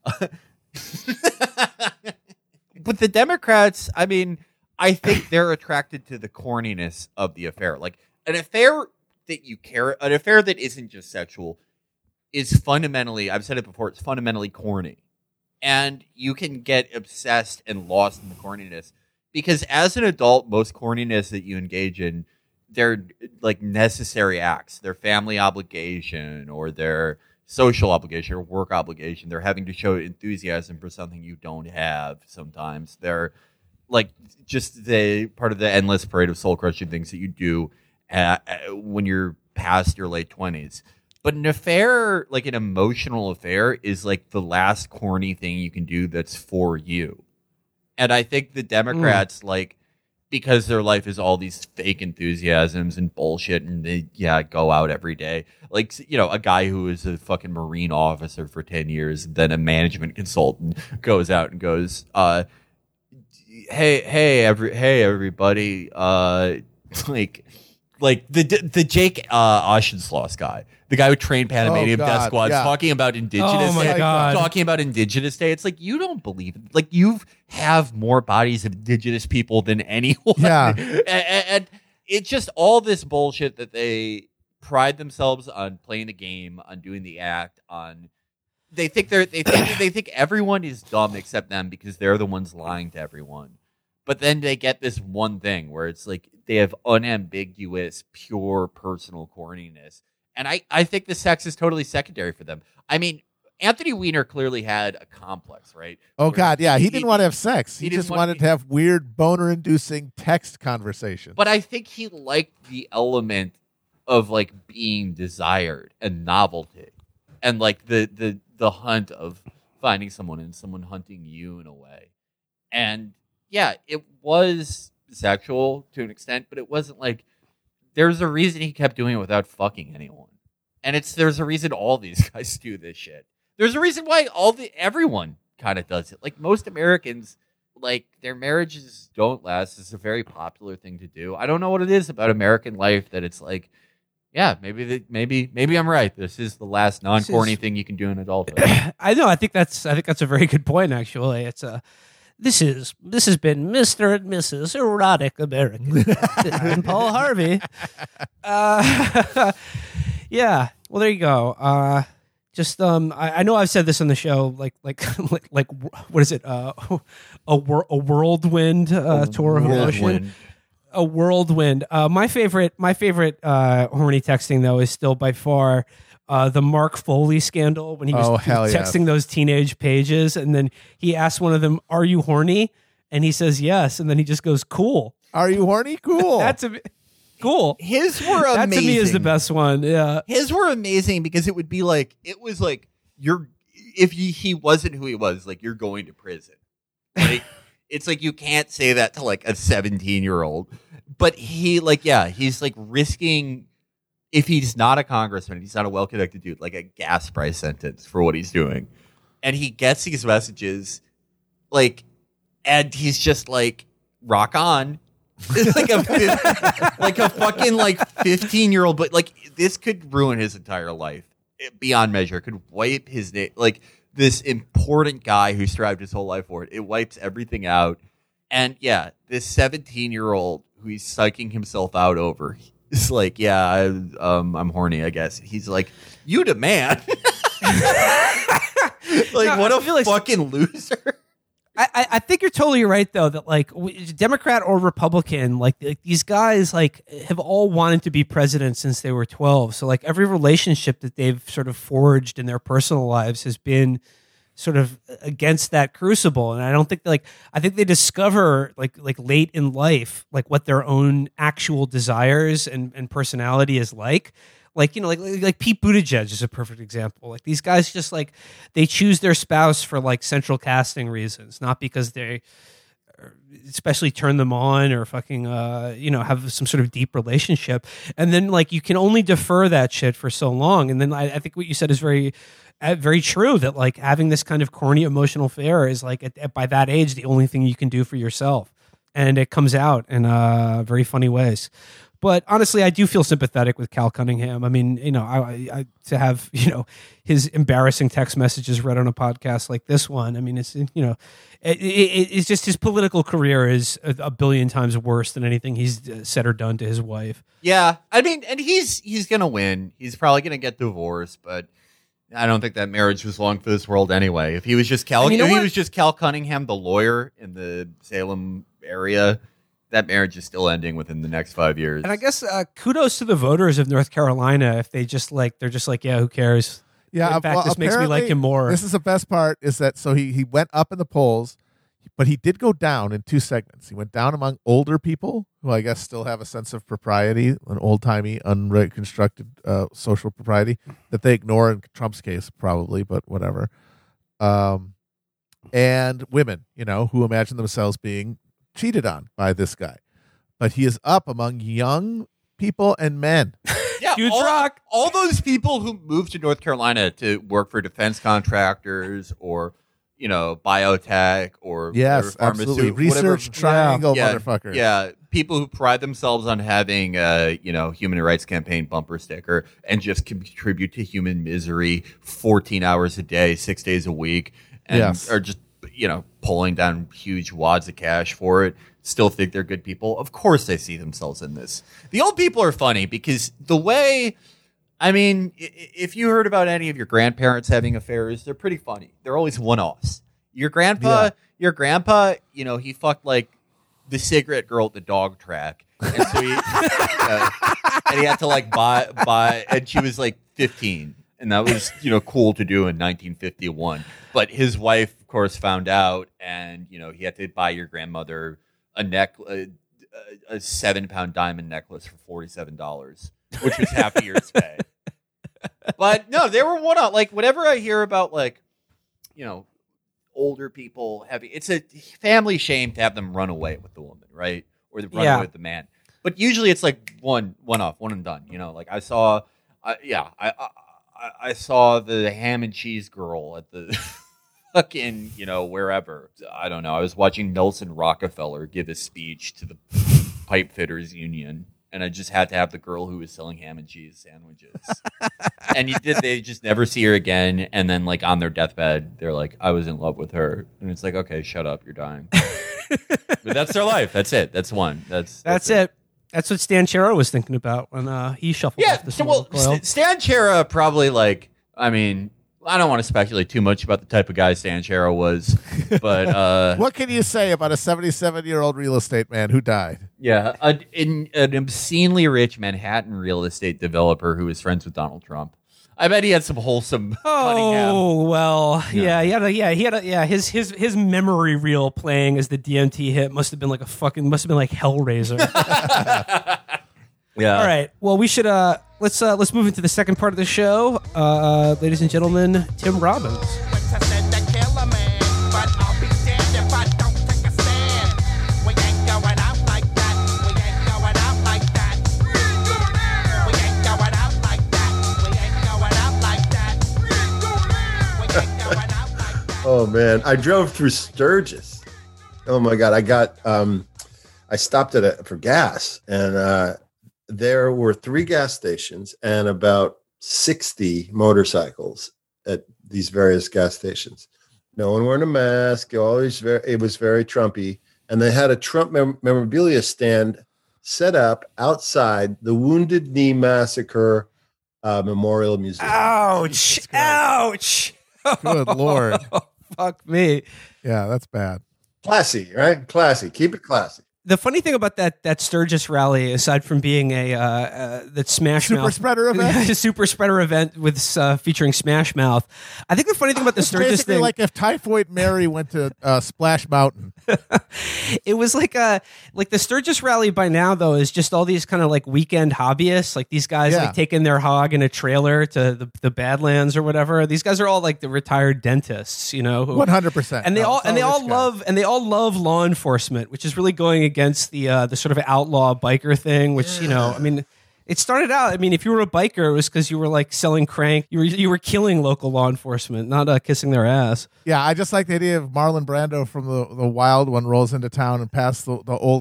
But the Democrats, I mean, I think they're attracted to the corniness of the affair. Like an affair that you care, an affair that isn't just sexual, is fundamentally. I've said it before. It's fundamentally corny, and you can get obsessed and lost in the corniness because as an adult, most corniness that you engage in, they're like necessary acts. Their family obligation or their social obligation or work obligation. They're having to show enthusiasm for something you don't have sometimes. They're like just the part of the endless parade of soul-crushing things that you do uh, when you're past your late twenties. But an affair, like an emotional affair, is like the last corny thing you can do that's for you. And I think the Democrats, mm. like, because their life is all these fake enthusiasms and bullshit, and they, yeah, go out every day. Like, you know, a guy who is a fucking Marine officer for ten years, then a management consultant goes out and goes, uh, hey, hey, every, hey, everybody, uh, like, like the the Jake uh, Oshensloss guy, the guy who trained Panamanian Oh, Death God, Squad, yeah. talking about Indigenous Oh, my Day, God. talking about Indigenous Day. It's like, you don't believe it. Like, you have more bodies of Indigenous people than anyone. Yeah. and, and it's just all this bullshit that they pride themselves on playing the game, on doing the act, on. They think they're they think they think everyone is dumb except them because they're the ones lying to everyone. But then they get this one thing where it's like they have unambiguous, pure personal corniness. And I, I think the sex is totally secondary for them. I mean, Anthony Weiner clearly had a complex, right? Oh, Where God, yeah. He didn't want to have sex. He, he didn't just want- wanted to have weird, boner-inducing text conversation. But I think he liked the element of like being desired and novelty. And like the, the, the hunt of finding someone and someone hunting you in a way. And yeah, it was sexual to an extent, but it wasn't like there's a reason he kept doing it without fucking anyone. And it's there's a reason all these guys do this shit. There's a reason why all the everyone kind of does it. Like most Americans, like their marriages don't last. It's a very popular thing to do. I don't know what it is about American life that it's like, yeah, maybe the, maybe maybe I'm right. This is the last non-corny is- thing you can do in adulthood. I know. I think that's. I think that's a very good point. Actually, it's a. This is. This has been Mister and Missus Erotic American. I'm Paul Harvey. Uh, yeah. Well, there you go. Uh, just um, I, I know I've said this on the show. Like, like, like, like what is it? Uh, a wor- a whirlwind uh, tour of emotion. Whirlwind. A whirlwind. Uh, my favorite, my favorite uh, horny texting though is still by far uh, the Mark Foley scandal when he was Oh, hell yes. texting those teenage pages, and then he asked one of them, "Are you horny?" And he says yes, and then he just goes, "Cool." Are you horny? Cool. That's a cool. His were amazing. That to me is the best one. Yeah. His were amazing because it would be like it was like you're if you, he wasn't who he was, like you're going to prison. Like it's like you can't say that to like a seventeen year old. But he like yeah, he's like risking if he's not a congressman, he's not a well connected dude, like a gas price sentence for what he's doing. And he gets these messages like and he's just like rock on. It's like a like a fucking like fifteen year old, but like this could ruin his entire life beyond measure. It could wipe his name. Like this important guy who strived his whole life for it. It wipes everything out. And yeah, this seventeen year old who he's psyching himself out over is like, yeah, I, um, I'm horny. I guess he's like, you demand. Like No, what I a feel like- fucking loser. I, I- I think you're totally right though that like w- Democrat or Republican, like, like these guys like have all wanted to be president since they were twelve. So like every relationship that they've sort of forged in their personal lives has been sort of against that crucible. And I don't think like I think they discover like like late in life like what their own actual desires and, and personality is like. Like, you know, like like Pete Buttigieg is a perfect example. Like these guys just like they choose their spouse for like central casting reasons, not because they especially turn them on or fucking uh you know have some sort of deep relationship. And then like you can only defer that shit for so long. And then I, I think what you said is very uh, very true that like having this kind of corny emotional affair is like at, at, by that age the only thing you can do for yourself, and it comes out in uh very funny ways. But honestly, I do feel sympathetic with Cal Cunningham. I mean, you know, I, I to have, you know, his embarrassing text messages read on a podcast like this one. I mean, it's, you know, it, it, it's just his political career is a, a billion times worse than anything he's said or done to his wife. Yeah, I mean, and he's he's gonna win. He's probably gonna get divorced, but I don't think that marriage was long for this world anyway. If he was just Cal, And you know if he what? was just Cal Cunningham, the lawyer in the Salem area, that marriage is still ending within the next five years. And I guess uh, kudos to the voters of North Carolina if they just like, they're just like, yeah, who cares? Yeah, In fact, well, this makes me like apparently, him more. This is the best part is that so he, he went up in the polls, but he did go down in two segments. He went down among older people who I guess still have a sense of propriety, an old-timey, unreconstructed uh, social propriety that they ignore in Trump's case probably, but whatever. Um, and women, you know, who imagine themselves being cheated on by this guy. But he is up among young people and men. Yeah, Huge all, rock. all those people who moved to North Carolina to work for defense contractors or, you know, biotech or Yes, whatever, absolutely. pharmaceutical- whatever- Research triangle yeah, motherfuckers. Yeah, people who pride themselves on having a, you know, human rights campaign bumper sticker and just contribute to human misery fourteen hours a day, six days a week, and Yes. are just, you know, pulling down huge wads of cash for it. Still think they're good people. Of course they see themselves in this. The old people are funny because the way, I mean, i- if you heard about any of your grandparents having affairs, they're pretty funny. They're always one-offs. Your grandpa, Yeah. your grandpa, you know, he fucked like the cigarette girl at the dog track. And so he, uh, and he had to like buy, buy, and she was like fifteen. And that was, you know, cool to do in nineteen fifty-one. But his wife, of course, found out, and, you know, he had to buy your grandmother a neck, a, a seven pound diamond necklace for forty-seven dollars, which was half a year's pay. But no, they were one up. Like, whenever I hear about, like, you know, older people having, it's a family shame to have them run away with the woman, right? Or they run Yeah. away with the man. But usually it's like one, one off, one and done. You know, like I saw, I, yeah, I, I, I- I saw the ham and cheese girl at the fucking, you know, wherever. I don't know. I was watching Nelson Rockefeller give a speech to the pipe fitters union, and I just had to have the girl who was selling ham and cheese sandwiches. And you did, they just never see her again. And then, like, on their deathbed, they're like, I was in love with her. And it's like, okay, shut up, you're dying. But that's their life. That's it. That's one. That's That's it. That's what Stan Chero was thinking about when uh, he shuffled Yeah. off the So, well, smoke coil. St- Stan Chera probably, like, I mean, I don't want to speculate too much about the type of guy Stan Chera was, but uh, What can you say about a seventy-seven-year-old real estate man who died? yeah, a, in, an obscenely rich Manhattan real estate developer who was friends with Donald Trump. I bet he had some wholesome Cunningham. Oh well, yeah, he had a, yeah, he had a, yeah. His his his memory reel playing as the D M T hit must have been like a fucking must have been like Hellraiser. Yeah. All right, well we should uh let's uh let's move into the second part of the show, uh, ladies and gentlemen, Tim Robbins. Oh man, I drove through Sturgis. Oh my god, I got um I stopped at a for gas, and uh there were three gas stations and about sixty motorcycles at these various gas stations. No one wearing a mask. Always very, it was very Trumpy, and they had a Trump mem- memorabilia stand set up outside the Wounded Knee Massacre uh, Memorial Museum. Ouch! Ouch! Good Lord. Fuck me. Yeah, that's bad. Classy, right? Classy. Keep it classy. The funny thing about that that Sturgis rally, aside from being a uh, uh, that Smash Super Mouth spreader event? a super spreader event with uh, featuring Smash Mouth, I think the funny thing about the It's Sturgis basically thing, like if Typhoid Mary went to uh, Splash Mountain. it was like a like the Sturgis rally by now though is just all these kind of like weekend hobbyists, like these guys Yeah. like taking their hog in a trailer to the, the Badlands or whatever. These guys are all like the retired dentists, you know, who, One hundred percent. and they No, all it's and they all rich guys. love and they all love law enforcement, which is really going against the uh, the sort of outlaw biker thing. Which you know, I mean, it started out. I mean, if you were a biker, it was because you were like selling crank. You were you were killing local law enforcement, not uh, kissing their ass. Yeah, I just like the idea of Marlon Brando from the, the Wild One rolls into town and past the, the old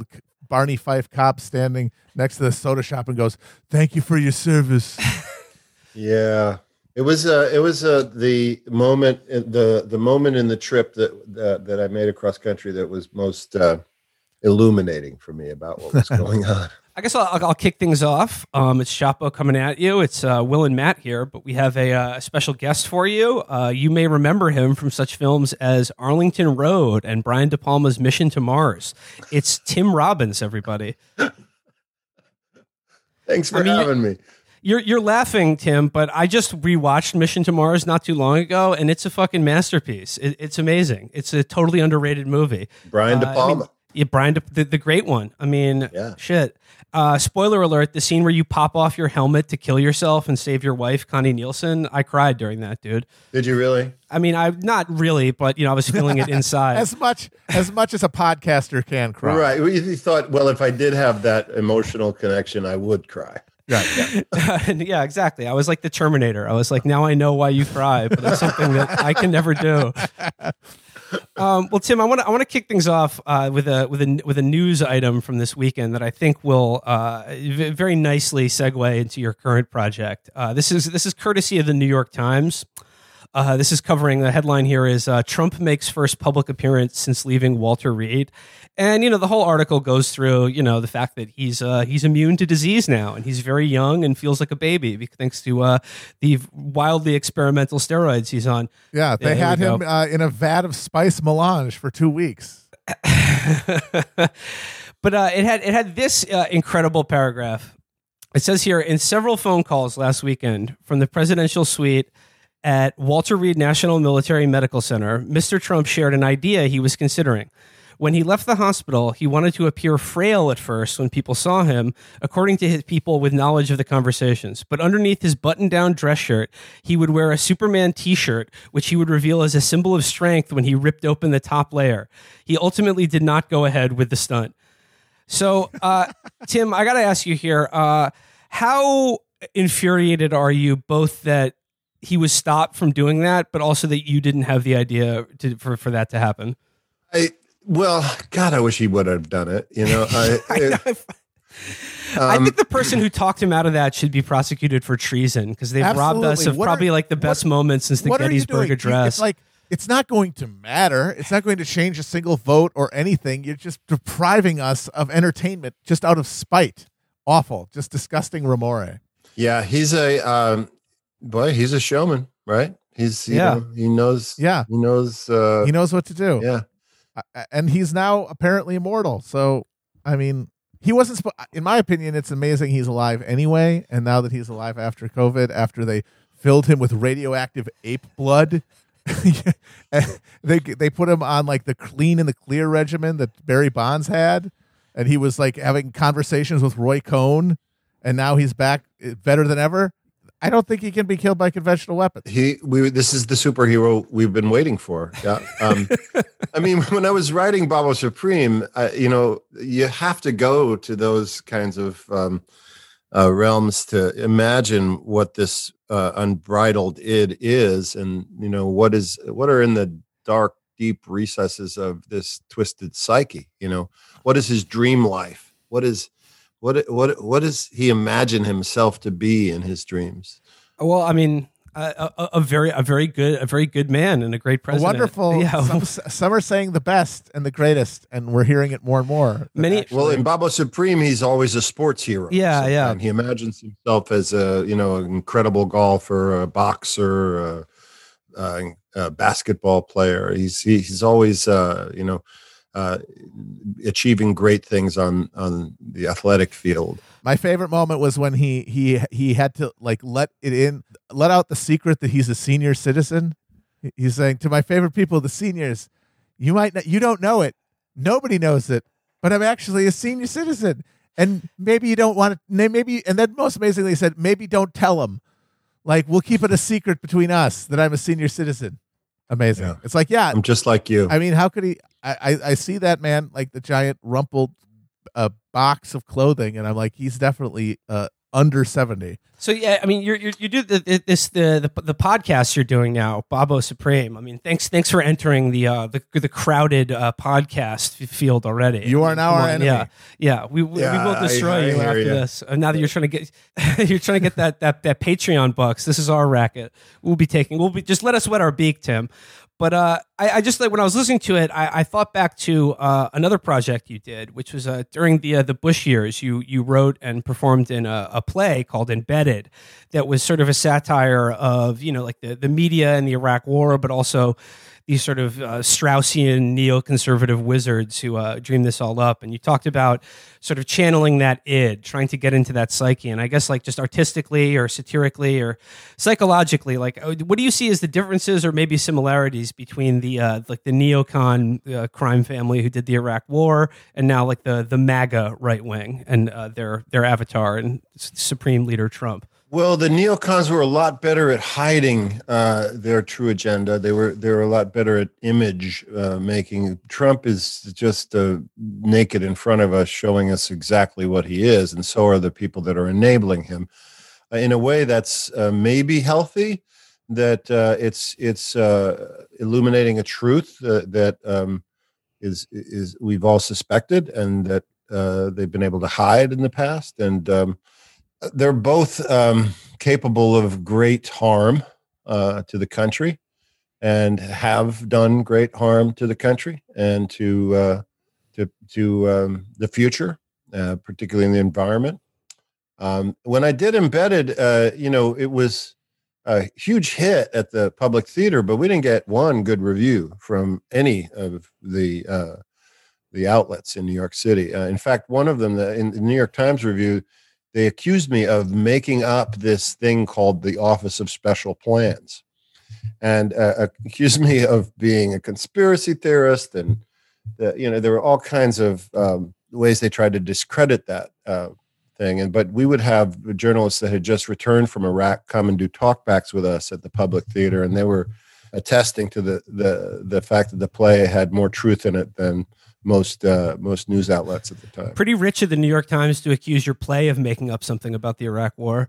Barney Fife cop standing next to the soda shop and goes, "Thank you for your service." Yeah, it was uh, it was uh, the moment the the moment in the trip that uh, that I made across country that was most uh, illuminating for me about what was going on. I guess I'll, I'll kick things off. Um, it's Chapo coming at you. It's uh, Will and Matt here, but we have a, uh, special guest for you. Uh, you may remember him from such films as Arlington Road and Brian De Palma's Mission to Mars. It's Tim Robbins, everybody. Thanks for I mean, having me. You're you're laughing, Tim, but I just rewatched Mission to Mars not too long ago, and it's a fucking masterpiece. It, it's amazing. It's a totally underrated movie. Brian De Uh, Palma. I mean, yeah, Brian, De, the, the great one. I mean, Yeah. shit. Uh, spoiler alert, the scene where you pop off your helmet to kill yourself and save your wife, Connie Nielsen, I cried during that, dude. Did you really? I mean, I not really, but, you know, I was feeling it inside. as much as much as a podcaster can cry. Right. You you thought, well, if I did have that emotional connection, I would cry. Right. Yeah, exactly. I was like the Terminator. I was like, now I know why you cry, but it's something that I can never do. Um, well, Tim, I want to I want to kick things off uh, with a with a with a news item from this weekend that I think will uh, v- very nicely segue into your current project. Uh, this is this is courtesy of the New York Times. Uh, this is covering the headline here is uh, Trump makes first public appearance since leaving Walter Reed. And, you know, the whole article goes through, you know, the fact that he's uh, he's immune to disease now and he's very young and feels like a baby thanks to uh, the wildly experimental steroids he's on. Yeah, they Yeah, had here we him uh, in a vat of spice melange for two weeks. But uh, it had it had this uh, incredible paragraph. It says here, in several phone calls last weekend from the presidential suite at Walter Reed National Military Medical Center, Mister Trump shared an idea he was considering. When he left the hospital, he wanted to appear frail at first when people saw him, according to his people with knowledge of the conversations. But underneath his button-down dress shirt, he would wear a Superman t-shirt, which he would reveal as a symbol of strength when he ripped open the top layer. He ultimately did not go ahead with the stunt. So, uh, Tim, I got to ask you here, uh, how infuriated are you both that he was stopped from doing that, but also that you didn't have the idea to, for, for that to happen? I well, God, I wish he would have done it. You know, I, I, it, know. I think the person who talked him out of that should be prosecuted for treason because they've robbed us of What probably are- like the best what- moments since the What are you Gettysburg doing? Address. It's like it's not going to matter. It's not going to change a single vote or anything. You're just depriving us of entertainment just out of spite. Awful, just disgusting remore. yeah, he's a um, boy. He's a showman, right? He's you Yeah. know, he knows. Yeah. he knows. Uh, He knows what to do. yeah, Uh, and he's now apparently immortal. So, I mean, he wasn't. Sp- in my opinion, it's amazing he's alive anyway. And now that he's alive after COVID, after they filled him with radioactive ape blood, they they put him on like the clean and the clear regimen that Barry Bonds had, and he was like having conversations with Roy Cohn, and now he's back uh, better than ever. I don't think he can be killed by conventional weapons. he. We. This is the superhero we've been waiting for. Yeah. Um, I mean, when I was writing Babo Supreme, I, you know, you have to go to those kinds of um, uh, realms to imagine what this uh, unbridled id is, and you know what is what are in the dark, deep recesses of this twisted psyche. You know, what is his dream life? What is what what what does he imagine himself to be in his dreams? well, I mean, a, a, a very, a very good, a very good man and a great A president. wonderful. Yeah. Some, some are saying the best and the greatest, and we're hearing it more and more. Many- Well, in Babo Supreme, he's always a sports hero. Yeah, yeah. And he imagines himself as a you know an incredible golfer, a boxer, a, a, a basketball player. He's he, he's always uh, you know uh, achieving great things on on the athletic field. My favorite moment was when he he he had to like let it in, let out the secret that he's a senior citizen. He- He's saying to my favorite people, the seniors, you might not, you don't know it, nobody knows it, but I'm actually a senior citizen, and maybe you don't want to. Maybe, and then most amazingly, he said, maybe don't tell them. Like we'll keep it a secret between us that I'm a senior citizen. Amazing. Yeah. It's like yeah. I'm just like you. I mean, how could he? I, I, I see that man like the giant rumpled uh, box of clothing, and I'm like, he's definitely uh, under seventy. So yeah, I mean, you're, you're you do the this the, the the podcast you're doing now, Bobo Supreme. I mean, thanks thanks for entering the uh, the the crowded uh, podcast field already. You are now Come our on, enemy. Yeah, yeah, we we, Yeah, we will destroy I- I you hear after ya. this. Uh, now that you're trying to get you're trying to get that that that Patreon bucks. This is our racket. We'll be taking. We'll be just let us wet our beak, Tim. But uh, I, I just like when I was listening to it, I, I thought back to uh, another project you did, which was uh, during the uh, the Bush years. You you wrote and performed in a, a play called Embedded, that was sort of a satire of you know like the, the media and the Iraq War, but also these sort of uh, Straussian neoconservative wizards who uh, dreamed this all up. And you talked about sort of channeling that id, trying to get into that psyche. And I guess like just artistically or satirically or psychologically, like uh, what do you see as the differences or maybe similarities between the uh, like the neocon uh, crime family who did the Iraq War and now like the the MAGA right wing and uh, their their avatar and Supreme Leader Trump? Well, the neocons were a lot better at hiding uh, their true agenda. They were they were a lot better at image uh, making. Trump is just uh, naked in front of us, showing us exactly what he is, and so are the people that are enabling him. Uh, in a way, that's uh, maybe healthy. That uh, it's it's uh, illuminating a truth uh, that um, is is we've all suspected, and that uh, they've been able to hide in the past, and. Um, They're both um, capable of great harm uh, to the country, and have done great harm to the country and to uh, to to um, the future, uh, particularly in the environment. Um, when I did Embedded, uh, you know, it was a huge hit at the Public Theater, but we didn't get one good review from any of the uh, the outlets in New York City. Uh, in fact, one of them, the, in the New York Times review, they accused me of making up this thing called the Office of Special Plans, and uh, accused me of being a conspiracy theorist. And the, you know, there were all kinds of um, ways they tried to discredit that uh, thing. And but we would have journalists that had just returned from Iraq come and do talkbacks with us at the Public Theater, and they were attesting to the the the fact that the play had more truth in it than most uh, most news outlets at the time. Pretty rich of the New York Times to accuse your play of making up something about the Iraq War.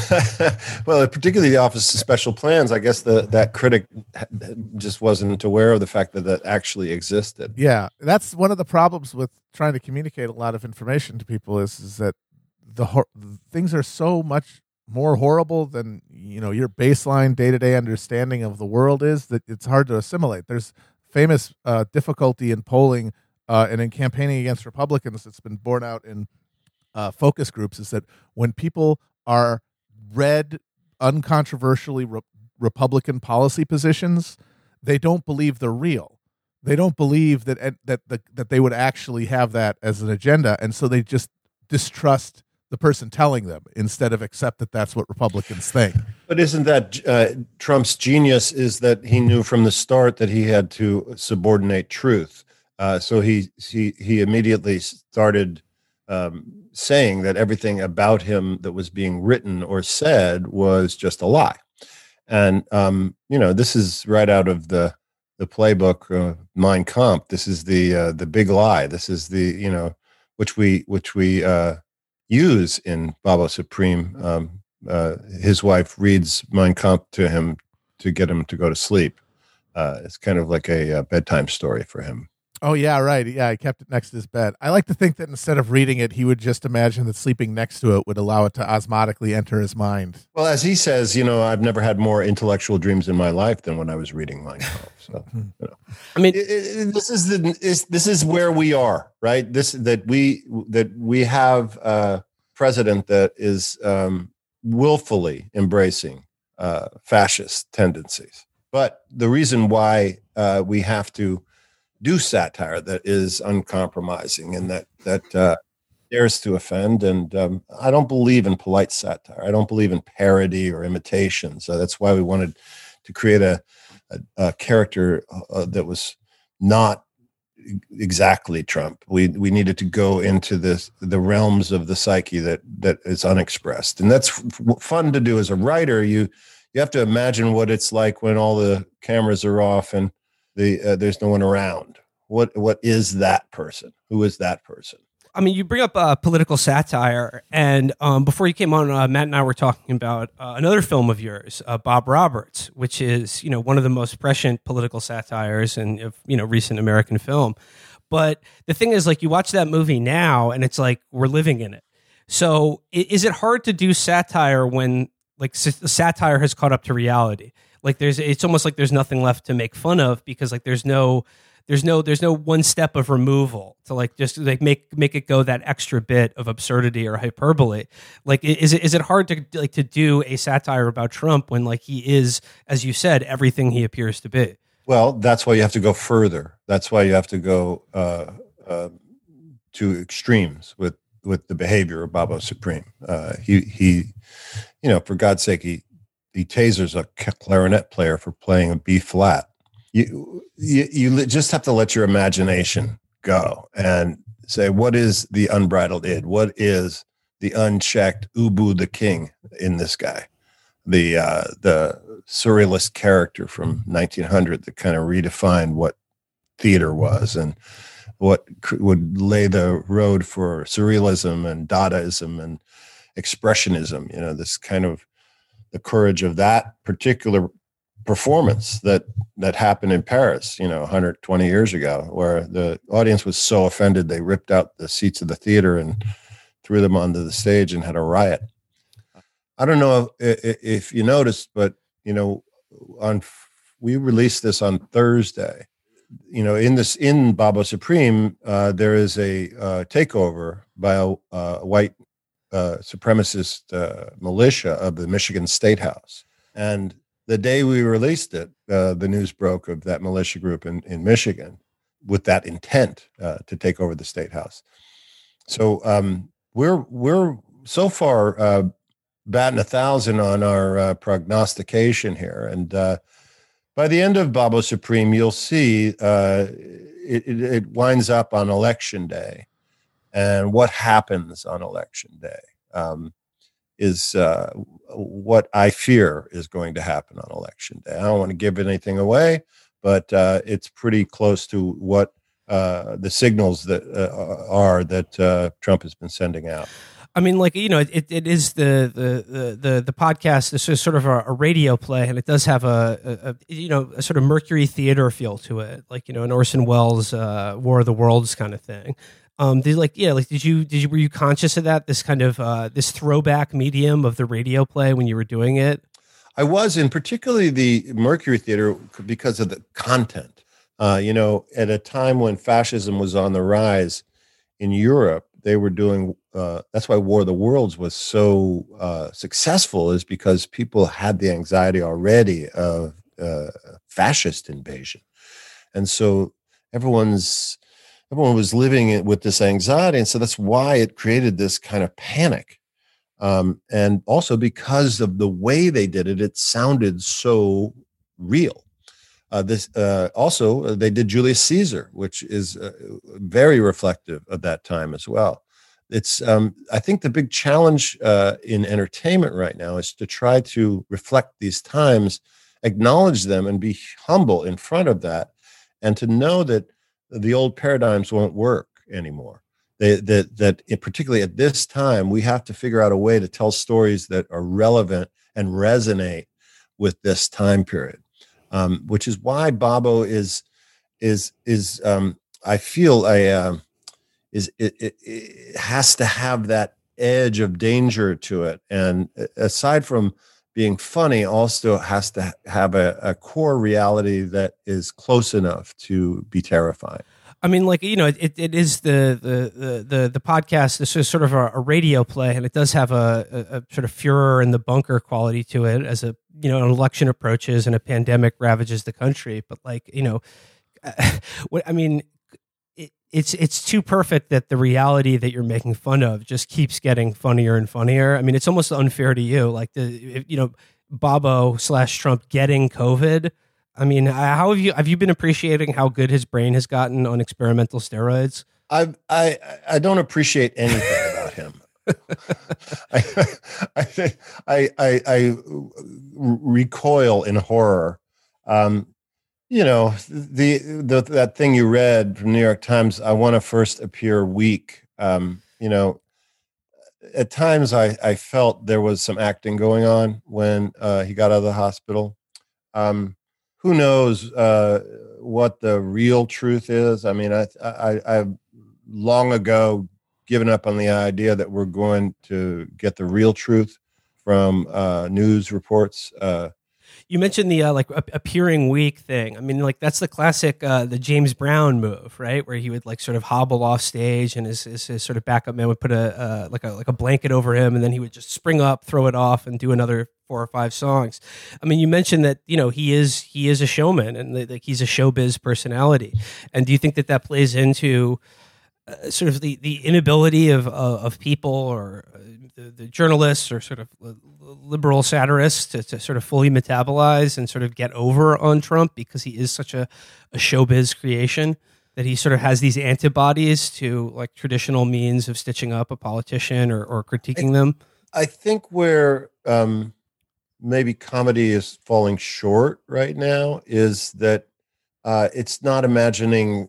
Well, particularly the Office of Special Plans, I guess the that critic just wasn't aware of the fact that that actually existed. Yeah, that's one of the problems with trying to communicate a lot of information to people is, is that the hor- things are so much more horrible than you know your baseline day-to-day understanding of the world is, that it's hard to assimilate. There's famous uh, difficulty in polling uh, and in campaigning against Republicans that's been borne out in uh, focus groups, is that when people are read uncontroversially re- Republican policy positions, they don't believe they're real. They don't believe that that that that they would actually have that as an agenda, and so they just distrust the person telling them instead of accept that that's what Republicans think. But isn't that uh, Trump's genius is that he knew from the start that he had to subordinate truth. Uh, so he, he, he immediately started um, saying that everything about him that was being written or said was just a lie. And, um, you know, this is right out of the, the playbook, uh, Mein Kampf. This is the, uh, the big lie. This is the, you know, which we, which we, uh, use in Bobo Supreme. Um, uh, his wife reads Mein Kampf to him to get him to go to sleep. Uh, it's kind of like a, a bedtime story for him. Oh, yeah, right. Yeah, I kept it next to his bed. I like to think that instead of reading it, he would just imagine that sleeping next to it would allow it to osmotically enter his mind. Well, as he says, you know, I've never had more intellectual dreams in my life than when I was reading Mein Kampf. So, you know. I mean, It- it- this is the is, this is where we are, right? This that we that we have a president that is um, willfully embracing uh, fascist tendencies. But the reason why uh, we have to do satire that is uncompromising and that that uh, dares to offend, and um, I don't believe in polite satire. I don't believe in parody or imitation. So that's why we wanted to create a a, a character uh, that was not exactly Trump. We we needed to go into this the realms of the psyche that that is unexpressed, and that's f- fun to do as a writer. You you have to imagine what it's like when all the cameras are off and the uh, there's no one around. What what is that person? Who is that person? I mean, you bring up uh, political satire, and um, before you came on, uh, Matt and I were talking about uh, another film of yours, uh, Bob Roberts, which is, you know, one of the most prescient political satires in, of, you know, recent American film. But the thing is, like, you watch that movie now, and it's like we're living in it. So, is it hard to do satire when, like, satire has caught up to reality? Like, there's, it's almost like there's nothing left to make fun of because, like, there's no. There's no there's no one step of removal to like just like make make it go that extra bit of absurdity or hyperbole. Like is it is it hard to like to do a satire about Trump when like he is, as you said, everything he appears to be? Well, that's why you have to go further. That's why you have to go uh, uh, to extremes with with the behavior of Babo Supreme. Uh, he he, you know, for God's sake, he he tasers a clarinet player for playing a B flat. You, you you just have to let your imagination go and say, what is the unbridled id? What is the unchecked Ubu the king in this guy? The uh, the surrealist character from nineteen hundred that kind of redefined what theater was and what would lay the road for surrealism and Dadaism and expressionism. You know, this kind of the courage of that particular performance that that happened in Paris, you know, one hundred twenty years ago, where the audience was so offended they ripped out the seats of the theater and threw them onto the stage and had a riot. I don't know if, if you noticed, but you know, on we released this on Thursday. You know, in this in Babo Supreme, uh, there is a uh, takeover by a, uh, white uh, supremacist uh, militia of the Michigan State House, and the day we released it, uh, the news broke of that militia group in, in Michigan with that intent uh, to take over the state house. So um, we're we're so far uh, batting a thousand on our uh, prognostication here, and uh, by the end of Babo Supreme, you'll see uh, it, it, it winds up on election day, and what happens on election day. Um, is uh, what I fear is going to happen on election day. I don't want to give anything away, but uh, it's pretty close to what uh, the signals that uh, are that uh, Trump has been sending out. I mean, like, you know, it, it is the, the, the, the, the podcast. This is sort of a, a radio play, and it does have a, a, a, you know, a sort of Mercury Theater feel to it, like, you know, an Orson Welles uh, War of the Worlds kind of thing. Um, did like yeah, like did you did you were you conscious of that? This kind of uh, this throwback medium of the radio play when you were doing it? I was, in particularly the Mercury Theater, because of the content. Uh, you know, at a time when fascism was on the rise in Europe, they were doing. Uh, that's why War of the Worlds was so uh, successful, is because people had the anxiety already of uh, fascist invasion, and so everyone's. Everyone was living with this anxiety, and so that's why it created this kind of panic. Um, and also because of the way they did it, it sounded so real. Uh, this uh, also uh, they did Julius Caesar, which is uh, very reflective of that time as well. It's um, I think the big challenge uh, in entertainment right now is to try to reflect these times, acknowledge them, and be humble in front of that, and to know that the old paradigms won't work anymore. They, that, that it, particularly at this time, we have to figure out a way to tell stories that are relevant and resonate with this time period, um, which is why Babo is is is um, I feel a uh, is it, it, it has to have that edge of danger to it, and aside from being funny, also has to have a, a core reality that is close enough to be terrifying. I mean, like, you know, it, it is the, the, the, the, the podcast. This is sort of a, a radio play, and it does have a, a, a sort of furor in the bunker quality to it as a, you know, an election approaches and a pandemic ravages the country. But like, you know, what I mean, it, it's it's too perfect that the reality that you're making fun of just keeps getting funnier and funnier. I mean, it's almost unfair to you, like the you know Babo slash Trump getting COVID. I mean, how have you have you been appreciating how good his brain has gotten on experimental steroids? I I I don't appreciate anything about him. I, I I I I recoil in horror. Um, you know, the, the that thing you read from New York Times, I want to first appear weak Um, you know, at times I, I felt there was some acting going on when uh, he got out of the hospital. Um, who knows uh, what the real truth is? I mean, I, I, I've long ago given up on the idea that we're going to get the real truth from uh, news reports. Uh, You mentioned the uh, like ap- appearing weak thing. I mean, like that's the classic, uh, the James Brown move, right? Where he would like sort of hobble off stage, and his, his, his sort of backup man would put a uh, like a like a blanket over him, and then he would just spring up, throw it off, and do another four or five songs. I mean, you mentioned that you know he is he is a showman, and like he's a showbiz personality. And do you think that that plays into uh, sort of the, the inability of uh, of people or uh, the, the journalists or sort of liberal satirists to, to sort of fully metabolize and sort of get over on Trump because he is such a, a showbiz creation that he sort of has these antibodies to like traditional means of stitching up a politician or, or critiquing I, them? I think where um, maybe comedy is falling short right now is that uh, it's not imagining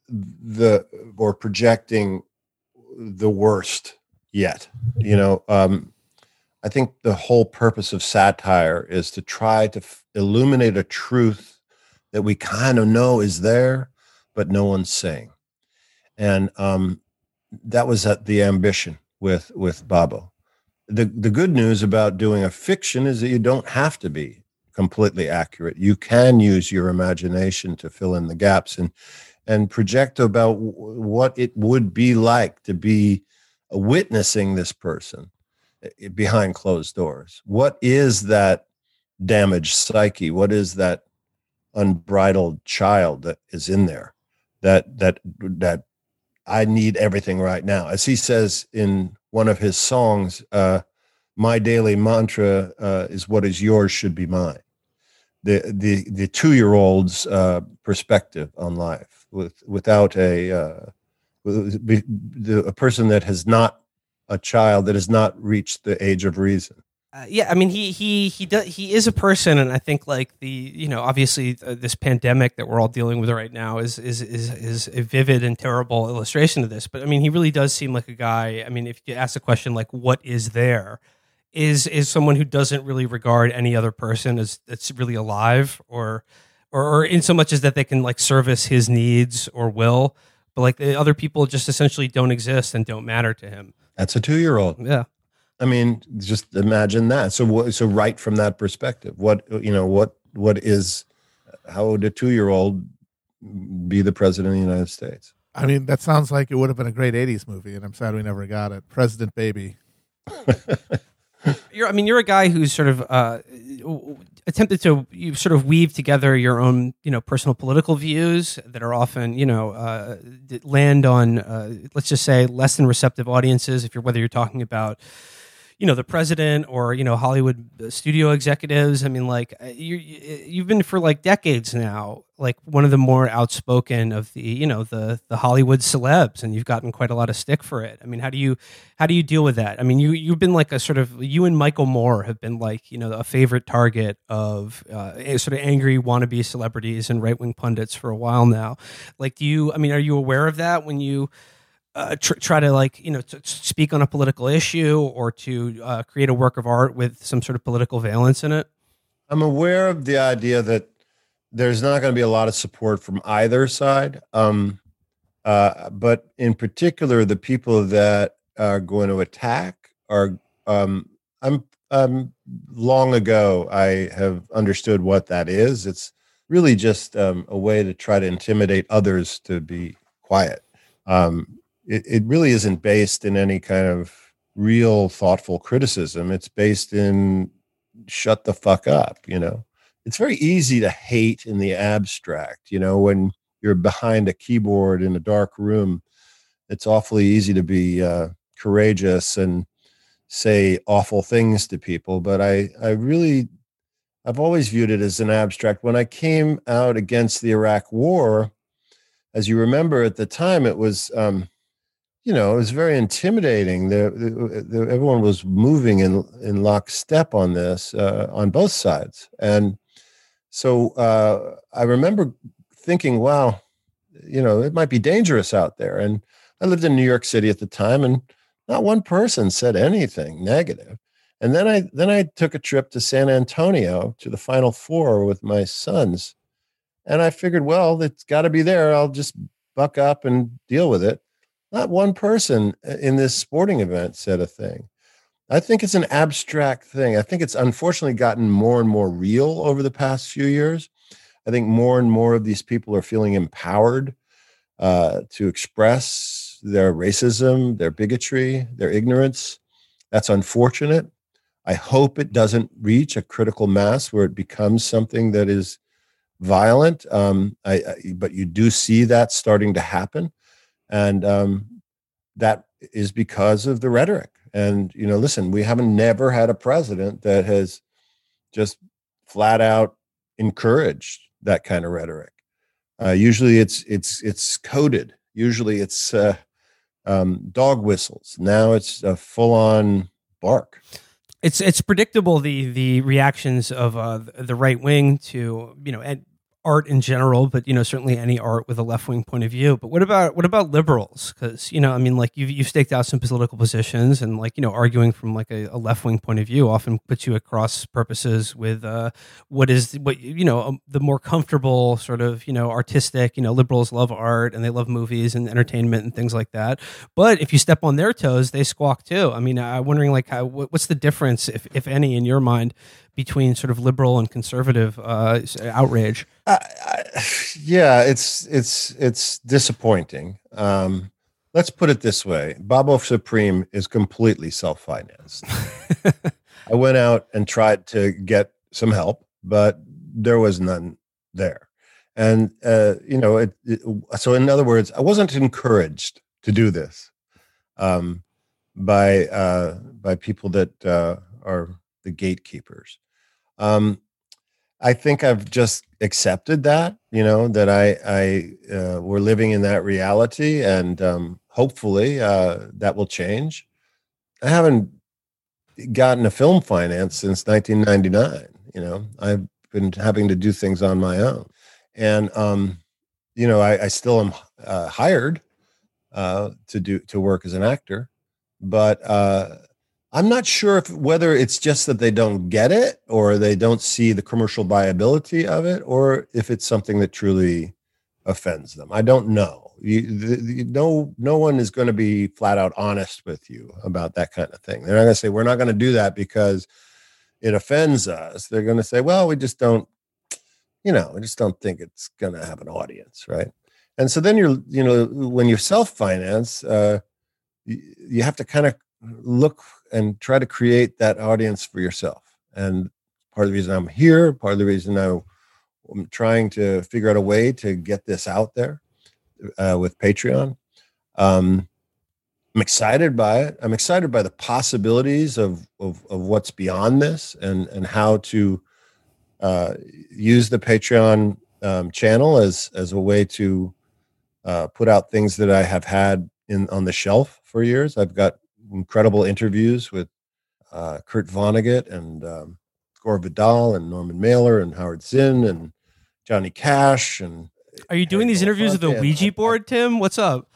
the or projecting the worst yet. You know, um, I think the whole purpose of satire is to try to f- illuminate a truth that we kind of know is there, but no one's saying. And um, that was uh, the ambition with with Babbo. The the good news about doing a fiction is that you don't have to be completely accurate. You can use your imagination to fill in the gaps and and project about w- what it would be like to be witnessing this person behind closed doors. What is that damaged psyche? What is that unbridled child that is in there? That that that I need everything right now. As he says in one of his songs, uh, my daily mantra uh, is what is yours should be mine. The the the two-year-old's uh, perspective on life, with without a uh, with, the, a person that has not a child that has not reached the age of reason. Uh, yeah, I mean, he he he does he is a person, and I think like the you know obviously uh, this pandemic that we're all dealing with right now is is is is a vivid and terrible illustration of this. But I mean, he really does seem like a guy. I mean, if you ask the question like, what is there, is is someone who doesn't really regard any other person as that's really alive, or or, or in so much as that they can like service his needs or will, but like the other people just essentially don't exist and don't matter to him. That's a two-year-old. Yeah. I mean, just imagine that. So, so right from that perspective, what you know, what what is, how would a two-year-old be the president of the United States? I mean, that sounds like it would have been a great eighties movie, and I'm sad we never got it. President Baby. You're, I mean, you're a guy who's sort of uh, attempted to you sort of weave together your own, you know, personal political views that are often, you know, uh, land on, uh, let's just say, less than receptive audiences. If you're whether you're talking about, you know, the president or, you know, Hollywood studio executives. I mean, like you, you've been for like decades now, like one of the more outspoken of the, you know, the, the Hollywood celebs, and you've gotten quite a lot of stick for it. I mean, how do you, how do you deal with that? I mean, you, you've been like a sort of, you and Michael Moore have been like, you know, a favorite target of uh, sort of angry wannabe celebrities and right-wing pundits for a while now. Like, do you, I mean, are you aware of that when you, Uh, tr- try to like you know to speak on a political issue or to uh, create a work of art with some sort of political valence in it? I'm aware of the idea that there's not going to be a lot of support from either side, um, uh, but in particular, the people that are going to attack are. Um, I'm. Um, long ago, I have understood what that is. It's really just um, a way to try to intimidate others to be quiet. Um, It, it really isn't based in any kind of real thoughtful criticism. It's based in shut the fuck up, you know. It's very easy to hate in the abstract, you know, when you're behind a keyboard in a dark room. It's awfully easy to be uh, courageous and say awful things to people. But I, I really, I've always viewed it as an abstract. When I came out against the Iraq War, as you remember at the time, it was... Um, You know, it was very intimidating. The, the, the, everyone was moving in in lockstep on this, uh, on both sides. And so uh, I remember thinking, wow, you know, it might be dangerous out there. And I lived in New York City at the time, and not one person said anything negative. And then I then I took a trip to San Antonio to the Final Four with my sons. And I figured, well, it's got to be there. I'll just buck up and deal with it. Not one person in this sporting event said a thing. I think it's an abstract thing. I think it's unfortunately gotten more and more real over the past few years. I think more and more of these people are feeling empowered uh, to express their racism, their bigotry, their ignorance. That's unfortunate. I hope it doesn't reach a critical mass where it becomes something that is violent. Um, I, I, but you do see that starting to happen. And um, that is because of the rhetoric. And, you know, listen, we haven't never had a president that has just flat out encouraged that kind of rhetoric. Uh, usually it's it's it's coded. Usually it's uh, um, dog whistles. Now it's a full-on bark. It's it's predictable the the reactions of uh, the right wing to, you know, and art in general, but, you know, certainly any art with a left wing point of view. But what about what about liberals? Because, you know, I mean, like you've you've staked out some political positions, and, like, you know, arguing from like a, a left wing point of view often puts you at cross purposes with uh, what is what you know um, the more comfortable sort of, you know, artistic. You know, liberals love art and they love movies and entertainment and things like that. But if you step on their toes, they squawk too. I mean, I'm wondering, like, how, what's the difference, if if any, in your mind, between sort of liberal and conservative uh, outrage? Uh, I, yeah, it's it's it's disappointing. Um, let's put it this way: Babo Supreme is completely self-financed. I went out and tried to get some help, but there was none there. And uh, you know, it, it, so in other words, I wasn't encouraged to do this um, by uh, by people that uh, are the gatekeepers. Um, I think I've just accepted that, you know, that I, I, uh, we're living in that reality, and um, hopefully uh, that will change. I haven't gotten a film finance since nineteen ninety-nine. You know, I've been having to do things on my own, and um, you know, I, I still am uh, hired uh, to do to work as an actor, but. Uh, I'm not sure if whether it's just that they don't get it, or they don't see the commercial viability of it, or if it's something that truly offends them. I don't know. You, the, the, no, no one is going to be flat out honest with you about that kind of thing. They're not going to say, we're not going to do that because it offends us. They're going to say, well, we just don't, you know, we just don't think it's going to have an audience. Right. And so then you're, you know, when you self-finance, uh, you, you have to kind of look and try to create that audience for yourself. And part of the reason I'm here, part of the reason I, I'm trying to figure out a way to get this out there uh, with Patreon. Um, I'm excited by it. I'm excited by the possibilities of, of, of what's beyond this, and, and how to uh, use the Patreon um, channel as, as a way to uh, put out things that I have had in on the shelf for years. I've got incredible interviews with uh, Kurt Vonnegut and um, Gore Vidal and Norman Mailer and Howard Zinn and Johnny Cash. And are you doing these interviews with the Ouija board, Tim? What's up?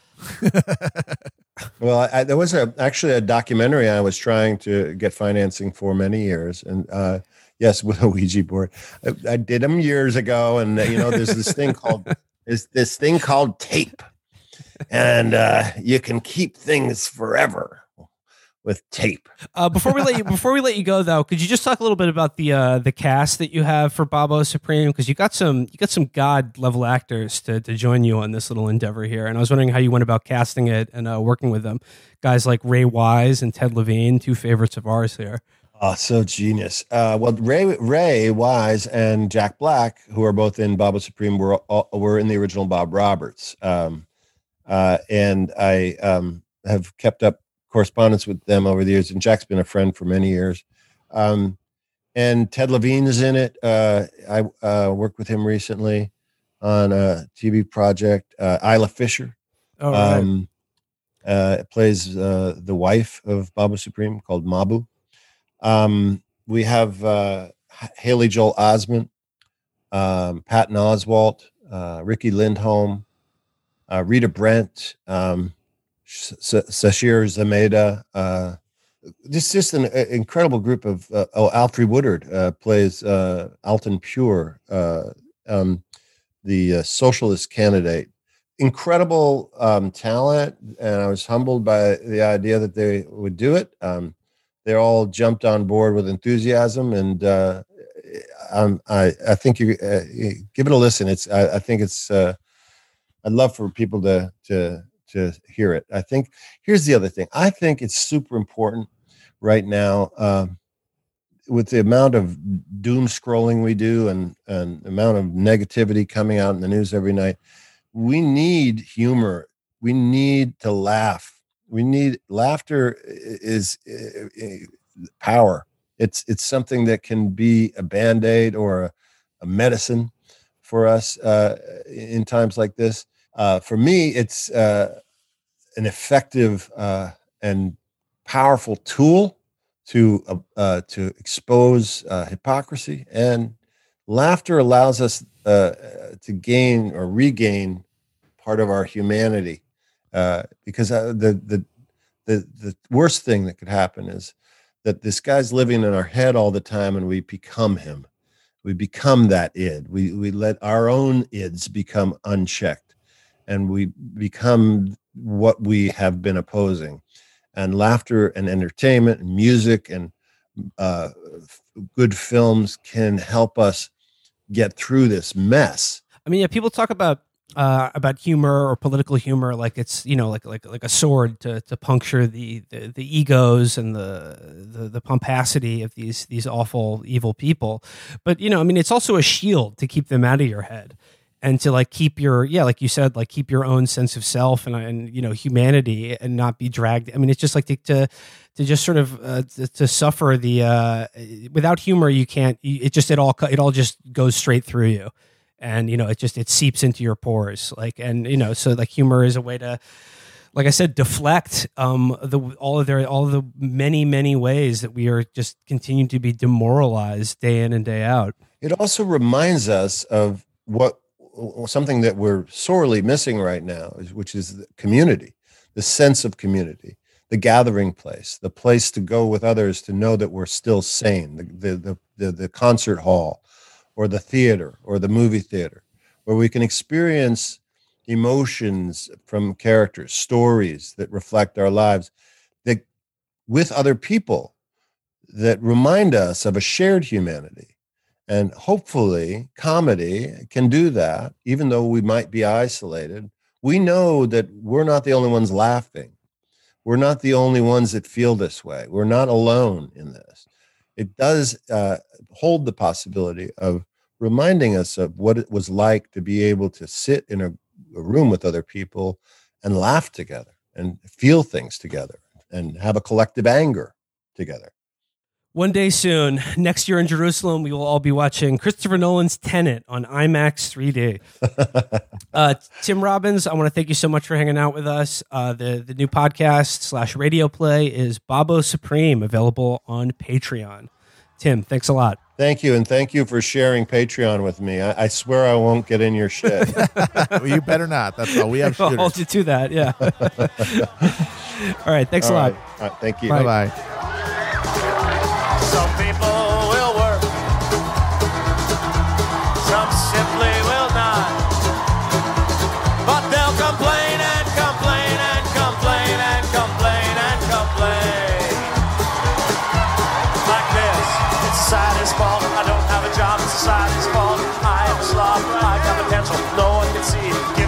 Well, I, I, there was a, actually a documentary I was trying to get financing for many years, and uh, yes, with a Ouija board. I, I did them years ago, and uh, you know, there's this thing called there's this thing called tape, and uh, you can keep things forever with tape. Uh, before we let you, before we let you go, though, could you just talk a little bit about the uh, the cast that you have for Babo Supreme? Because you got some you got some god level actors to to join you on this little endeavor here, and I was wondering how you went about casting it and uh, working with them. Guys like Ray Wise and Ted Levine, two favorites of ours here. Oh, so genius. Uh, well, Ray Ray Wise and Jack Black, who are both in Babo Supreme, were were in the original Bob Roberts, um, uh, and I um, have kept up correspondence with them over the years, and Jack's been a friend for many years. Um, and Ted Levine is in it. Uh, I uh, worked with him recently on a T V project. Uh, Isla Fisher oh, right. um, uh, plays uh, the wife of Babo Supreme, called Mabu. Um, we have uh, Haley Joel Osment, um, Patton Oswalt, uh, Ricky Lindholm, uh, Rita Brent, um, Sashir Zameda. Uh, just just an uh, incredible group of. Uh, oh, Alfre Woodard uh, plays uh, Alton Pure, uh, um, the uh, socialist candidate. Incredible um, talent, and I was humbled by the idea that they would do it. Um, they all jumped on board with enthusiasm, and uh, um, I, I think you uh, give it a listen. It's I, I think it's. Uh, I'd love for people to to to hear it. I think here's the other thing. I think it's super important right now um, with the amount of doom scrolling we do and and the amount of negativity coming out in the news every night. We need humor. We need to laugh. We need laughter is, is power. It's it's something that can be a Band-Aid or a, a medicine for us uh, in times like this. Uh, for me, it's uh, an effective uh, and powerful tool to uh, uh, to expose uh, hypocrisy, and laughter allows us uh, to gain or regain part of our humanity. Uh, because uh, the the the the worst thing that could happen is that this guy's living in our head all the time, and we become him. We become that id. We we let our own ids become unchecked, and we become what we have been opposing. And laughter and entertainment and music and uh, good films can help us get through this mess. I mean, yeah, people talk about uh, about humor or political humor like it's, you know, like like like a sword to to puncture the the, the egos and the, the the pomposity of these these awful evil people. But you know, I mean, it's also a shield to keep them out of your head. And to like keep your, yeah, like you said, like keep your own sense of self and, and you know, humanity and not be dragged. I mean, it's just like to to, to just sort of uh, to, to suffer the uh, without humor, you can't. It just it all it all just goes straight through you, and you know, it just it seeps into your pores. Like, and you know, so like humor is a way to, like I said, deflect um the all of their all of the many many ways that we are just continuing to be demoralized day in and day out. It also reminds us of what. Something that we're sorely missing right now, which is the community, the sense of community, the gathering place, the place to go with others to know that we're still sane, the the the, the, the concert hall or the theater or the movie theater, where we can experience emotions from characters, stories that reflect our lives, that with other people that remind us of a shared humanity. And hopefully comedy can do that, even though we might be isolated. We know that we're not the only ones laughing. We're not the only ones that feel this way. We're not alone in this. It does uh, hold the possibility of reminding us of what it was like to be able to sit in a, a room with other people and laugh together and feel things together and have a collective anger together. One day soon, next year in Jerusalem, we will all be watching Christopher Nolan's Tenet on IMAX three D. uh, Tim Robbins, I want to thank you so much for hanging out with us. Uh, the, the new podcast slash radio play is Babo Supreme, available on Patreon. Tim, thanks a lot. Thank you, and thank you for sharing Patreon with me. I, I swear I won't get in your shit. Well, you better not. That's all. We have shooters. I'll hold you to that, yeah. All right, thanks all a right. lot. All right, thank you. Bye. Bye-bye. Some people will work, some simply will not. But they'll complain and complain and complain and complain and complain. Like this, it's society's fault. I don't have a job, it's society's fault. I am a slob, I got potential, no one can see it.